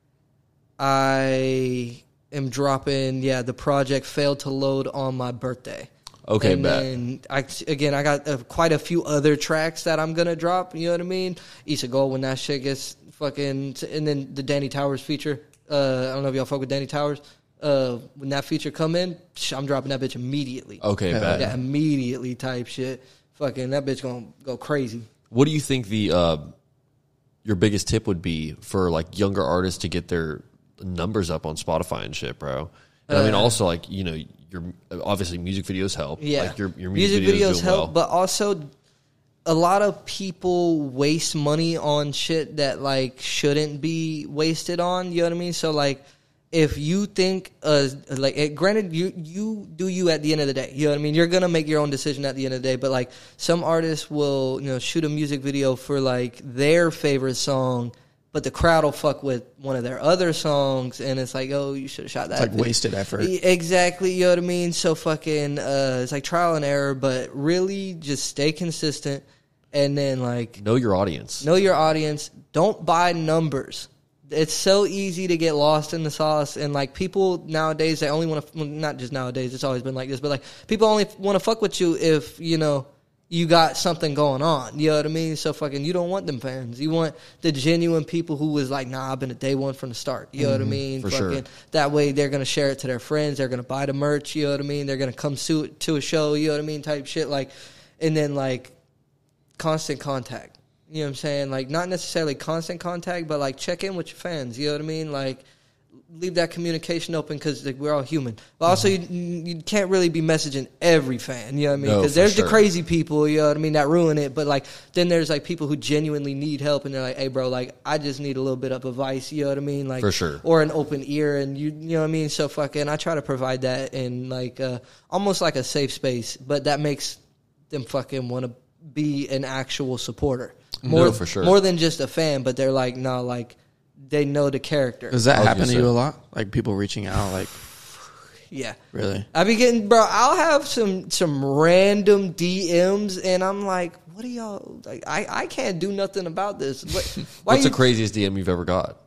I am dropping yeah the project Failed to Load on my birthday. Okay, and bet. then I again I got uh, quite a few other tracks that I'm gonna drop. You know what I mean? Issa Gold when that shit gets fucking, and then the Danny Towers feature. Uh, I don't know if y'all fuck with Danny Towers. Uh, when that feature come in, sh- I'm dropping that bitch immediately. Okay, Yeah. bet. Yeah, immediately type shit. Fucking that bitch gonna go crazy. What do you think the uh, your biggest tip would be for like younger artists to get their numbers up on Spotify and shit, bro? And I mean, Uh, also like you know, your obviously music videos help. Yeah, like your your music, music videos, videos doing help, well. but also a lot of people waste money on shit that like shouldn't be wasted on. You know what I mean? So like, if you think uh like eh, granted you you do you at the end of the day. You know what I mean? You're gonna make your own decision at the end of the day. But like some artists will you know shoot a music video for like their favorite song. But the crowd will fuck with one of their other songs, and it's like, oh, you should have shot that. It's like wasted effort. E- Exactly, you know what I mean? So fucking, uh, it's like trial and error, but really just stay consistent, and then like know your audience. know your audience. Don't buy numbers. It's so easy to get lost in the sauce, and like people nowadays, they only want to. Well, not just nowadays, it's always been like this, but like people only want to fuck with you if you know. You got something going on, you know what I mean? So fucking, you don't want them fans. You want the genuine people who was like, nah, I've been a day one from the start. You know what I mean? for fucking, sure. That way, they're gonna share it to their friends. They're gonna buy the merch. You know what I mean? They're gonna come to to a show. You know what I mean? Type shit like, and then like, constant contact. You know what I'm saying? Like not necessarily constant contact, but like check in with your fans. You know what I mean? Like leave that communication open because like, we're all human. But also, you, you can't really be messaging every fan. You know what I mean? No, Because for there's sure. the crazy people. You know what I mean? That ruin it. But like then there's like people who genuinely need help, and they're like, "Hey, bro, like I just need a little bit of advice." You know what I mean? Like For sure. or an open ear, and you you know what I mean? So fucking, I try to provide that in like uh, almost like a safe space, but that makes them fucking want to be an actual supporter. More No, for sure. more than just a fan, but they're like, no, like they know the character. Does that I was happen gonna to you say. a lot? Like people reaching out, like Yeah. really? I be getting, bro, I'll have some some random D Ms, and I'm like, what are y'all, like, I, I can't do nothing about this. What, why What's you, the craziest D M you've ever got?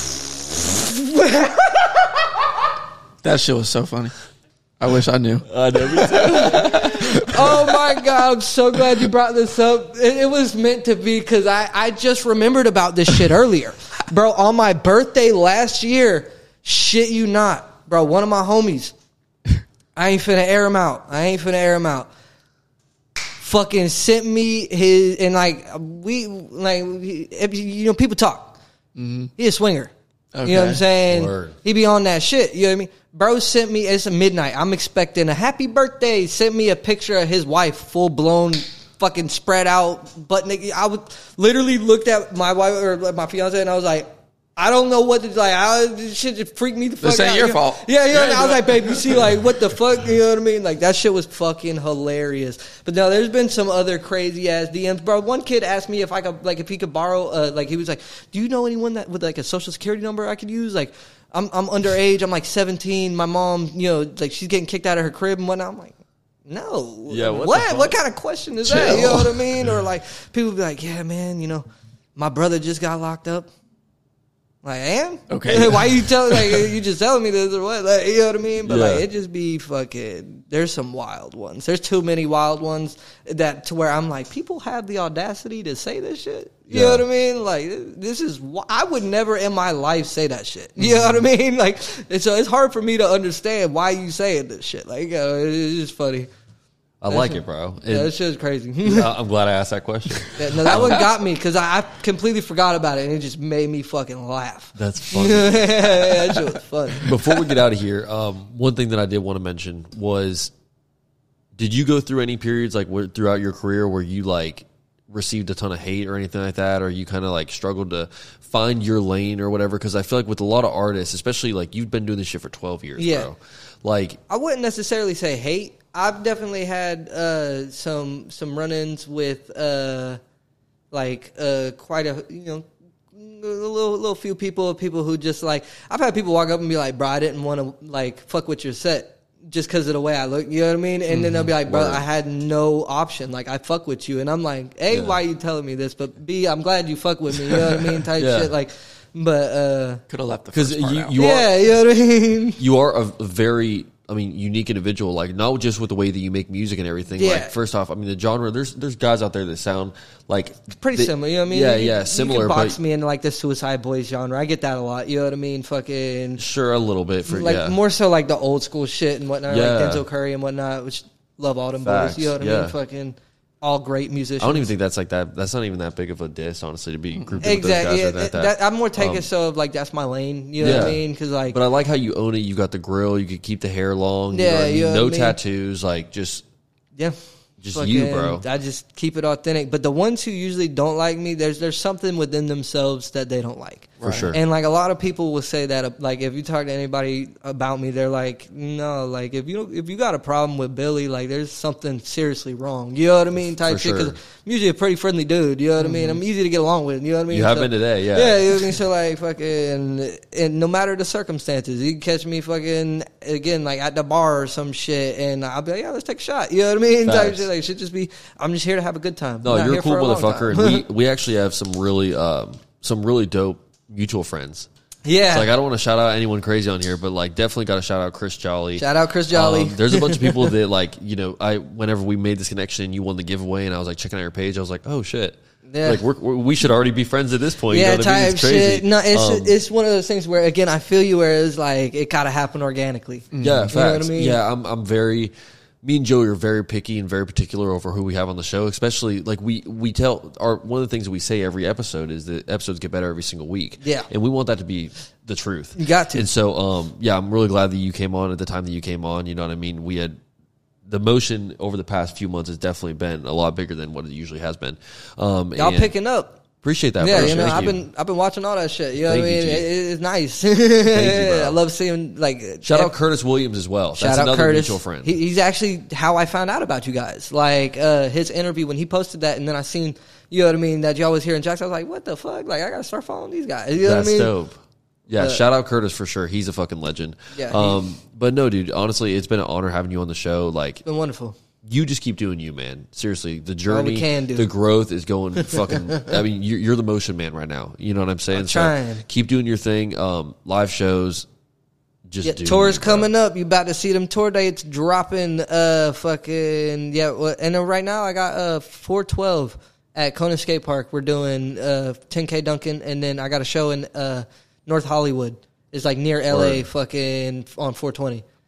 That shit was so funny. I wish I knew. I never. Oh my God, I'm so glad you brought this up. It, it was meant to be because I, I just remembered about this shit earlier. Bro, on my birthday last year, shit you not. Bro, one of my homies, I ain't finna air him out. I ain't finna air him out. fucking sent me his, and like we like you know people talk. Mm-hmm. He a swinger. Okay. You know what I'm saying? Word. He be on that shit. You know what I mean? Bro sent me, it's a midnight. I'm expecting a happy birthday. Sent me a picture of his wife, full blown, fucking spread out butt naked. I would literally looked at my wife or my fiance and I was like, I don't know what to like. I, this shit just freaked me the fuck out. This ain't your fault. Yeah, yeah. yeah I was like, babe, you see, like, what the fuck? You know what I mean? Like, that shit was fucking hilarious. But no, there's been some other crazy ass D Ms, bro. One kid asked me if I could, like, if he could borrow, uh, like, he was like, do you know anyone that with like a social security number I could use? Like, I'm I'm underage. I'm like seventeen. My mom, you know, like she's getting kicked out of her crib and whatnot. I'm like, no. Yeah. What? What, what kind of question is Chill. that? You know what I mean? Or like, people be like, yeah, man, you know, my brother just got locked up. Like, and okay, why you telling? Like, you just telling me this or what? Like, you know what I mean? But yeah. like, it just be fucking. There's some wild ones. There's too many wild ones that to where I'm like, people have the audacity to say this shit. You yeah. know what I mean? Like, this is. I would never in my life say that shit. You know what I mean? Like, and so it's hard for me to understand why you saying this shit. Like, you know, it's just funny. I that like shit, it, bro. Yeah, that shit's crazy. I'm glad I asked that question. Yeah, no, that one got me because I, I completely forgot about it and it just made me fucking laugh. That's funny. yeah, that shit was funny. Before we get out of here, um, one thing that I did want to mention was, did you go through any periods like where, throughout your career where you like received a ton of hate or anything like that, or you kind of like struggled to find your lane or whatever? Because I feel like with a lot of artists, especially like you've been doing this shit for twelve years, yeah. bro. Like, I wouldn't necessarily say hate. I've definitely had uh, some some run-ins with uh, like uh, quite a you know a little little few people people who just like I've had people walk up and be like, bro, I didn't want to like fuck with your set just because of the way I look, you know what I mean? And mm-hmm. then they'll be like, bro, Word. I had no option, like I fuck with you, and I'm like, A, yeah. why are you telling me this? But B, I'm glad you fuck with me, you know what I mean? Type yeah. shit like. But uh, could have left the first part you, out. You yeah, are, you know what I mean. You are a, a very. I mean, unique individual, like not just with the way that you make music and everything. Yeah. Like, first off, I mean, the genre, there's there's guys out there that sound like... pretty they, similar, you know what I mean? Yeah, you, yeah, similar. You can box but, me into like the Suicide Boys genre. I get that a lot, you know what I mean? Fucking... Sure, a little bit. for Like, yeah. more so like the old school shit and whatnot, yeah. like Denzel Curry and whatnot, which love all them Facts. boys, you know what I yeah. mean? Fucking... all great musicians. I don't even think that's like that. That's not even that big of a diss, honestly, to be grouped in exactly. with those guys. Yeah, like that. that, I'm more taking um, so of like that's my lane. You know yeah. what I mean? Because like, but I like how you own it. You got the grill. You could keep the hair long. You yeah, know what I mean? you know no what I mean? tattoos. Like just yeah, just fucking, you, bro. I just keep it authentic. But the ones who usually don't like me, there's there's something within themselves that they don't like. For sure. And like a lot of people will say that, like if you talk to anybody about me, they're like, no, like if you if you got a problem with Billy, like there's something seriously wrong. You know what I mean? Type For shit. Because sure. I'm usually a pretty friendly dude. You know what mm-hmm. I mean? I'm easy to get along with. You know what I mean? You have so, been today, yeah. Yeah, you know what I mean? So like fucking, and no matter the circumstances, you can catch me fucking again like at the bar or some shit, and I'll be like, yeah, let's take a shot. You know what I mean? Type shit. Like, should just be. I'm just here to have a good time. No, you're a cool a motherfucker, and we we actually have some really um, some really dope mutual friends. Yeah. So, like, I don't want to shout out anyone crazy on here, but like definitely got to shout out Chris Jolly. Shout out Chris Jolly. Um, there's a bunch of people that like, you know, I whenever we made this connection, you won the giveaway, and I was like checking out your page. I was like, oh shit, yeah. Like we're, we're, we should already be friends at this point. Yeah, you know what I mean? It's crazy. Shit. No, it's um, it's one of those things where again I feel you, where it's like it gotta happen organically. Yeah, you facts. Know what I mean? Yeah, I'm I'm very. Me and Joey are very picky and very particular over who we have on the show, especially like we, we tell our one of the things that we say every episode is that episodes get better every single week. Yeah. And we want that to be the truth. You got to. And so, um, yeah, I'm really glad that you came on at the time that you came on. You know what I mean? We had the motion over the past few months has definitely been a lot bigger than what it usually has been. Um, Y'all picking up. Appreciate that. Yeah, bro. you know, Thank I've you. been I've been watching all that shit. You know Thank what I you, mean? G. It, it's nice. Thank you, bro. I love seeing like shout ev- out Curtis Williams as well. Shout That's out another Curtis. mutual friend. He, he's actually how I found out about you guys. Like uh, his interview when he posted that, and then I seen you know what I mean that y'all was here in Jackson. I was like, what the fuck? Like I gotta start following these guys. You know That's what I mean? dope. Yeah, uh, shout out Curtis for sure. He's a fucking legend. Yeah. Um, but no, dude. Honestly, it's been an honor having you on the show. Like, it's been wonderful. You just keep doing you, man. Seriously, the journey, can do. the growth is going fucking. I mean, you're, you're the motion man right now. You know what I'm saying? I'm trying. So keep doing your thing. Um, live shows. Just yeah, do tours you, coming up. You about to see them tour dates dropping. Uh, fucking yeah. Well, and then right now I got uh four twelve at Conan Skate Park. We're doing uh ten K Duncan, and then I got a show in uh North Hollywood. It's like near L A. Word. Fucking on four twenty.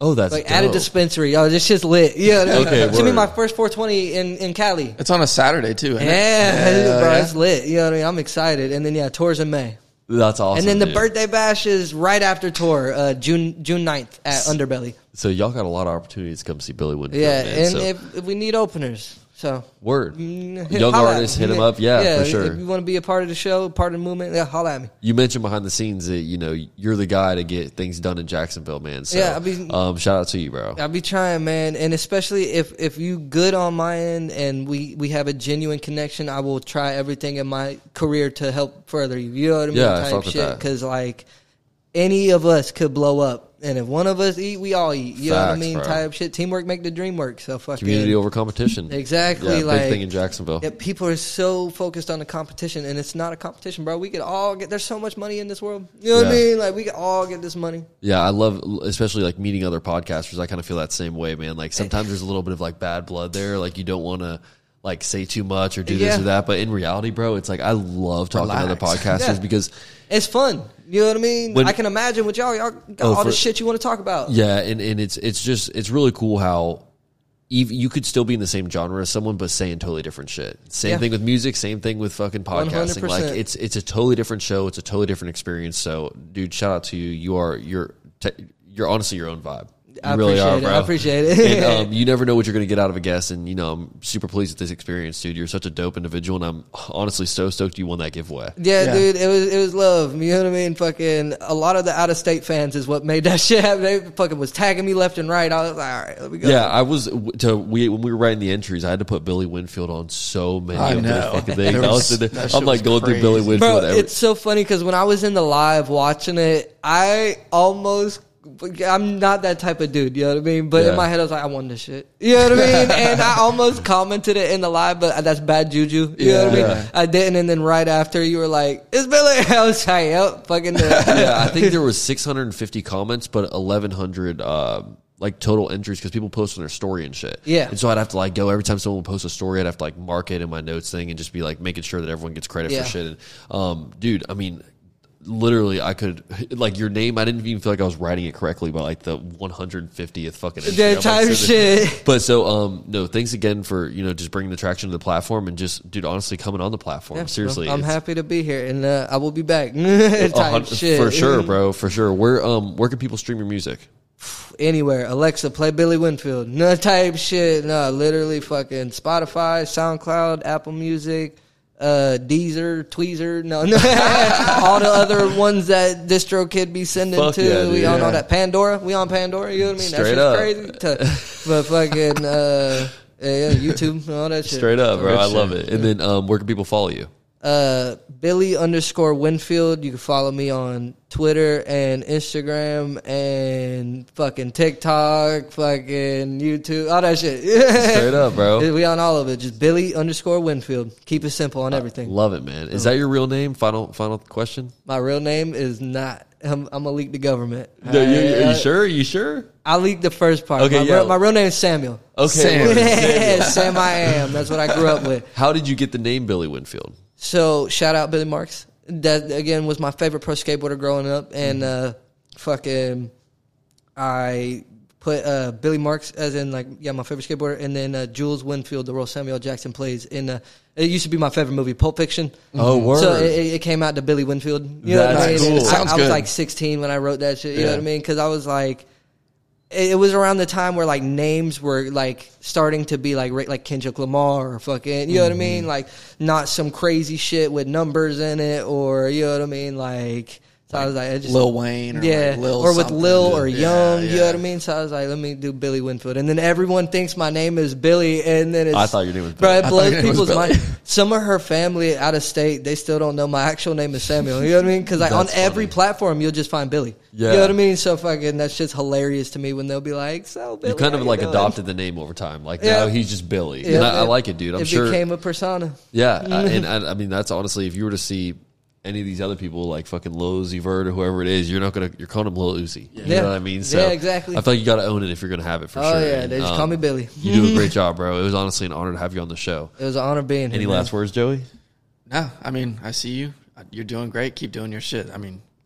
Oh, that's like at a dope. dispensary. Oh, this shit's lit. Yeah, Okay, it's gonna be word. my first four twenty in in Cali. It's on a Saturday too. Isn't Yeah, it? bro, yeah. it's lit. You know what I mean? I'm excited. And then yeah, tours in May. That's awesome. And then the dude. birthday bash is right after tour, uh, June June ninth at Underbelly. So y'all got a lot of opportunities to come see Billy Winfield. Yeah, man, and so. if, if we need openers, so Word. mm, Young holla at artists, me. hit 'em up. Yeah, for sure. If you want to be a part of the show, part of the movement, yeah, holla at me. You mentioned behind the scenes that, you know, you're the guy to get things done in Jacksonville, man. So, Yeah, I mean- um, shout out to you, bro. I'll be trying, man, and especially if if you good on my end and we we have a genuine connection, I will try everything in my career to help further you. You know what I mean? Yeah, I Type fuck with shit. that. Because like any of us could blow up. And if one of us eat, we all eat. You know what I Facts, mean? bro. Type shit. Teamwork make the dream work. So fucking Community over competition. Exactly, Yeah, like- big thing in Jacksonville. Yeah, people are so focused on the competition, and it's not a competition, bro. We could all get. There's so much money in this world. You know what I Yeah. mean? Like we could all get this money. Yeah, I love, especially like meeting other podcasters. I kind of feel that same way, man. Like sometimes there's a little bit of like bad blood there. Like you don't want to like say too much or do this Yeah. or that. But in reality, bro, it's like I love talking to other Relax. podcasters Yeah. because It's fun. You know what I mean? When- I can imagine with y'all. Y'all got Oh, all the for- shit you want to talk about. yeah, and, and it's it's just it's really cool how even you could still be in the same genre as someone but saying totally different shit. Same Yeah. thing with music, same thing with fucking podcasting. one hundred percent. Like it's it's a totally different show, it's a totally different experience. So, dude, shout out to you. You are you're te- you're honestly your own vibe. You I really appreciate are, it. bro. I appreciate it. And um, you never know what you're going to get out of a guest, and you know I'm super pleased with this experience, dude. You're such a dope individual, and I'm honestly so stoked you won that giveaway. Yeah, Yeah. dude, it was it was love. You know what I mean? Fucking a lot of the out of state fans is what made that shit happen. They fucking was tagging me left and right. I was like, all right, let me go. Yeah, I was to we when we were writing the entries. I had to put Billy Winfield on so many I of the know. fucking things. There I was was- sitting that there, shit I'm like was going through crazy. Billy Winfield. Bro, every, it's so funny because when I was in the live watching it, I almost. I'm not that type of dude, you know what I mean? But Yeah. in my head, I was like, I won this shit. You know what I mean? And I almost commented it in the live, but that's bad juju. You know what I mean? Yeah. I didn't, and then right after, you were like, it's Billy. I was like, yep, fucking. yeah, I think there was six hundred fifty comments, but eleven hundred uh, like total entries because people post on their story and shit. Yeah. and so I'd have to like go every time someone would post a story, I'd have to like mark it in my notes thing and just be like making sure that everyone gets credit Yeah. for shit. And um, dude, I mean. Literally, I could like your name. I didn't even feel like I was writing it correctly by like the one hundred fiftieth fucking entry. The I'm like, type so- shit. But so, um, no, thanks again for you know just bringing the traction to the platform and just, dude, honestly coming on the platform. Yeah, Seriously, bro, I'm it's- happy to be here, and uh, I will be back. a type hun- shit. for sure, bro, for sure. Where um where can people stream your music? Anywhere. Alexa, play Billy Winfield. No type shit. No, literally fucking Spotify, SoundCloud, Apple Music, uh, Deezer, Tweezer. No, no. all the other ones that DistroKid be sending Fuck to. yeah, we dude. on Yeah. all that. Pandora. We on Pandora. You know what I mean? Straight that up. shit's crazy. To, but fucking, uh, yeah, YouTube, all that shit. Straight up, bro. Good I shit. love it. And then um, where can people follow you? Uh, Billy underscore Winfield. You can follow me on Twitter and Instagram and fucking TikTok, fucking YouTube, all that shit. Straight up, bro. We on all of it. Just Billy underscore Winfield. Keep it simple on everything. Love it, man. Is that your real name? Final final question. My real name is not. I'm, I'm gonna leak the government. No, you, are Uh, you sure? Are you sure? I leaked the first part. Okay, my, yeah. real, my real name is Samuel. Okay. Sam. word. Yeah, Sam I am. That's what I grew up with. How did you get the name Billy Winfield? So shout out Billy Marks. That again was my favorite pro skateboarder growing up, and uh, fucking I put uh, Billy Marks as in like yeah my favorite skateboarder, and then uh, Jules Winfield, the role Samuel L. Jackson plays in. Uh, it used to be my favorite movie, Pulp Fiction. Oh, word. So it, it came out to Billy Winfield. You know That's what I mean? cool. And I, Sounds I was good. like sixteen when I wrote that shit. You know Yeah. what I mean? Because I was like. It was around the time where like names were like starting to be like ra- like Kendrick Lamar or fucking you know what I mean, like not some crazy shit with numbers in it or you know what I mean, like so I was like I just Lil Wayne or yeah like Lil or with something. Lil or Yeah, Young, you know yeah. what I mean. So I was like, let me do Billy Winfield, and then everyone thinks my name is Billy, and then it's I thought your name was bro. Billy. It I thought blows your name was people's Billy. mind. Some of her family out of state, they still don't know my actual name is Samuel. You know what I mean? Because like on That's every funny. platform, you'll just find Billy. Yeah. You know what I mean? So fucking that's just hilarious to me when they'll be like, so Billy, You kind of how like doing? adopted the name over time. Like Yeah. now he's just Billy. Yeah, and I, I it- like it, dude. I'm it sure. became a persona. Yeah, I- and I, I mean that's honestly, if you were to see any of these other people like fucking Lil Uzi Vert or whoever it is, you're not gonna you're calling him Lil Uzi. You Yeah. know what I mean? So Yeah, exactly. I feel like you got to own it if you're gonna have it for Oh sure. yeah, And, they just um, call me Billy. You do a great job, bro. It was honestly an honor to have you on the show. It was an honor being here. Any man. last words, Joey? No, I mean, I see you. You're doing great. Keep doing your shit. I mean,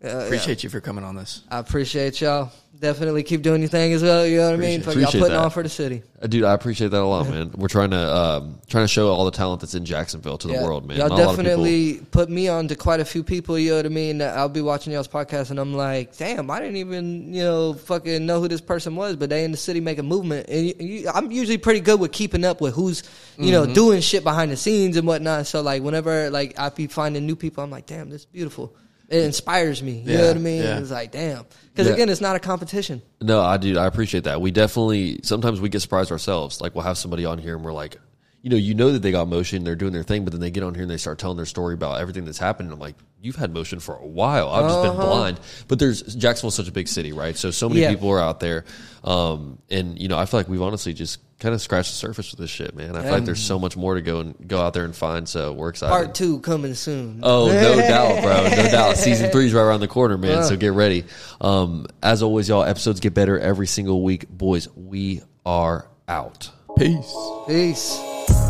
Appreciate yeah. you for coming on this. I appreciate y'all. Definitely keep doing your thing as well. You know what I mean? For y'all putting that. on for the city. Uh, dude, I appreciate that a lot, man. We're trying to um, trying to show all the talent that's in Jacksonville to yeah. the world, man. Y'all Not definitely put me on to quite a few people. You know what I mean? I'll be watching y'all's podcast and I'm like, damn, I didn't even you know fucking know who this person was, but they in the city make a movement. And you, you, I'm usually pretty good with keeping up with who's you mm-hmm. know doing shit behind the scenes and whatnot. So like whenever like I be finding new people, I'm like, damn, this is beautiful. It inspires me. You yeah, know what I mean? Yeah. It's like, damn. Because, yeah. again, it's not a competition. No, I do. I appreciate that. We definitely, sometimes we get surprised ourselves. Like, we'll have somebody on here and we're like, you know, you know that they got motion, they're doing their thing, but then they get on here and they start telling their story about everything that's happened. And I'm like, you've had motion for a while. I've just uh-huh. been blind. But there's, Jacksonville's such a big city, right? So, so many yeah. people are out there. Um, and, you know, I feel like we've honestly just kind of scratched the surface with this shit, man. I feel um, like there's so much more to go and go out there and find. So we're excited. Part two coming soon. Oh, no doubt, bro. No doubt. Season three is right around the corner, man. Uh. So get ready. Um, as always, y'all, episodes get better every single week. Boys, we are out. Peace. Peace.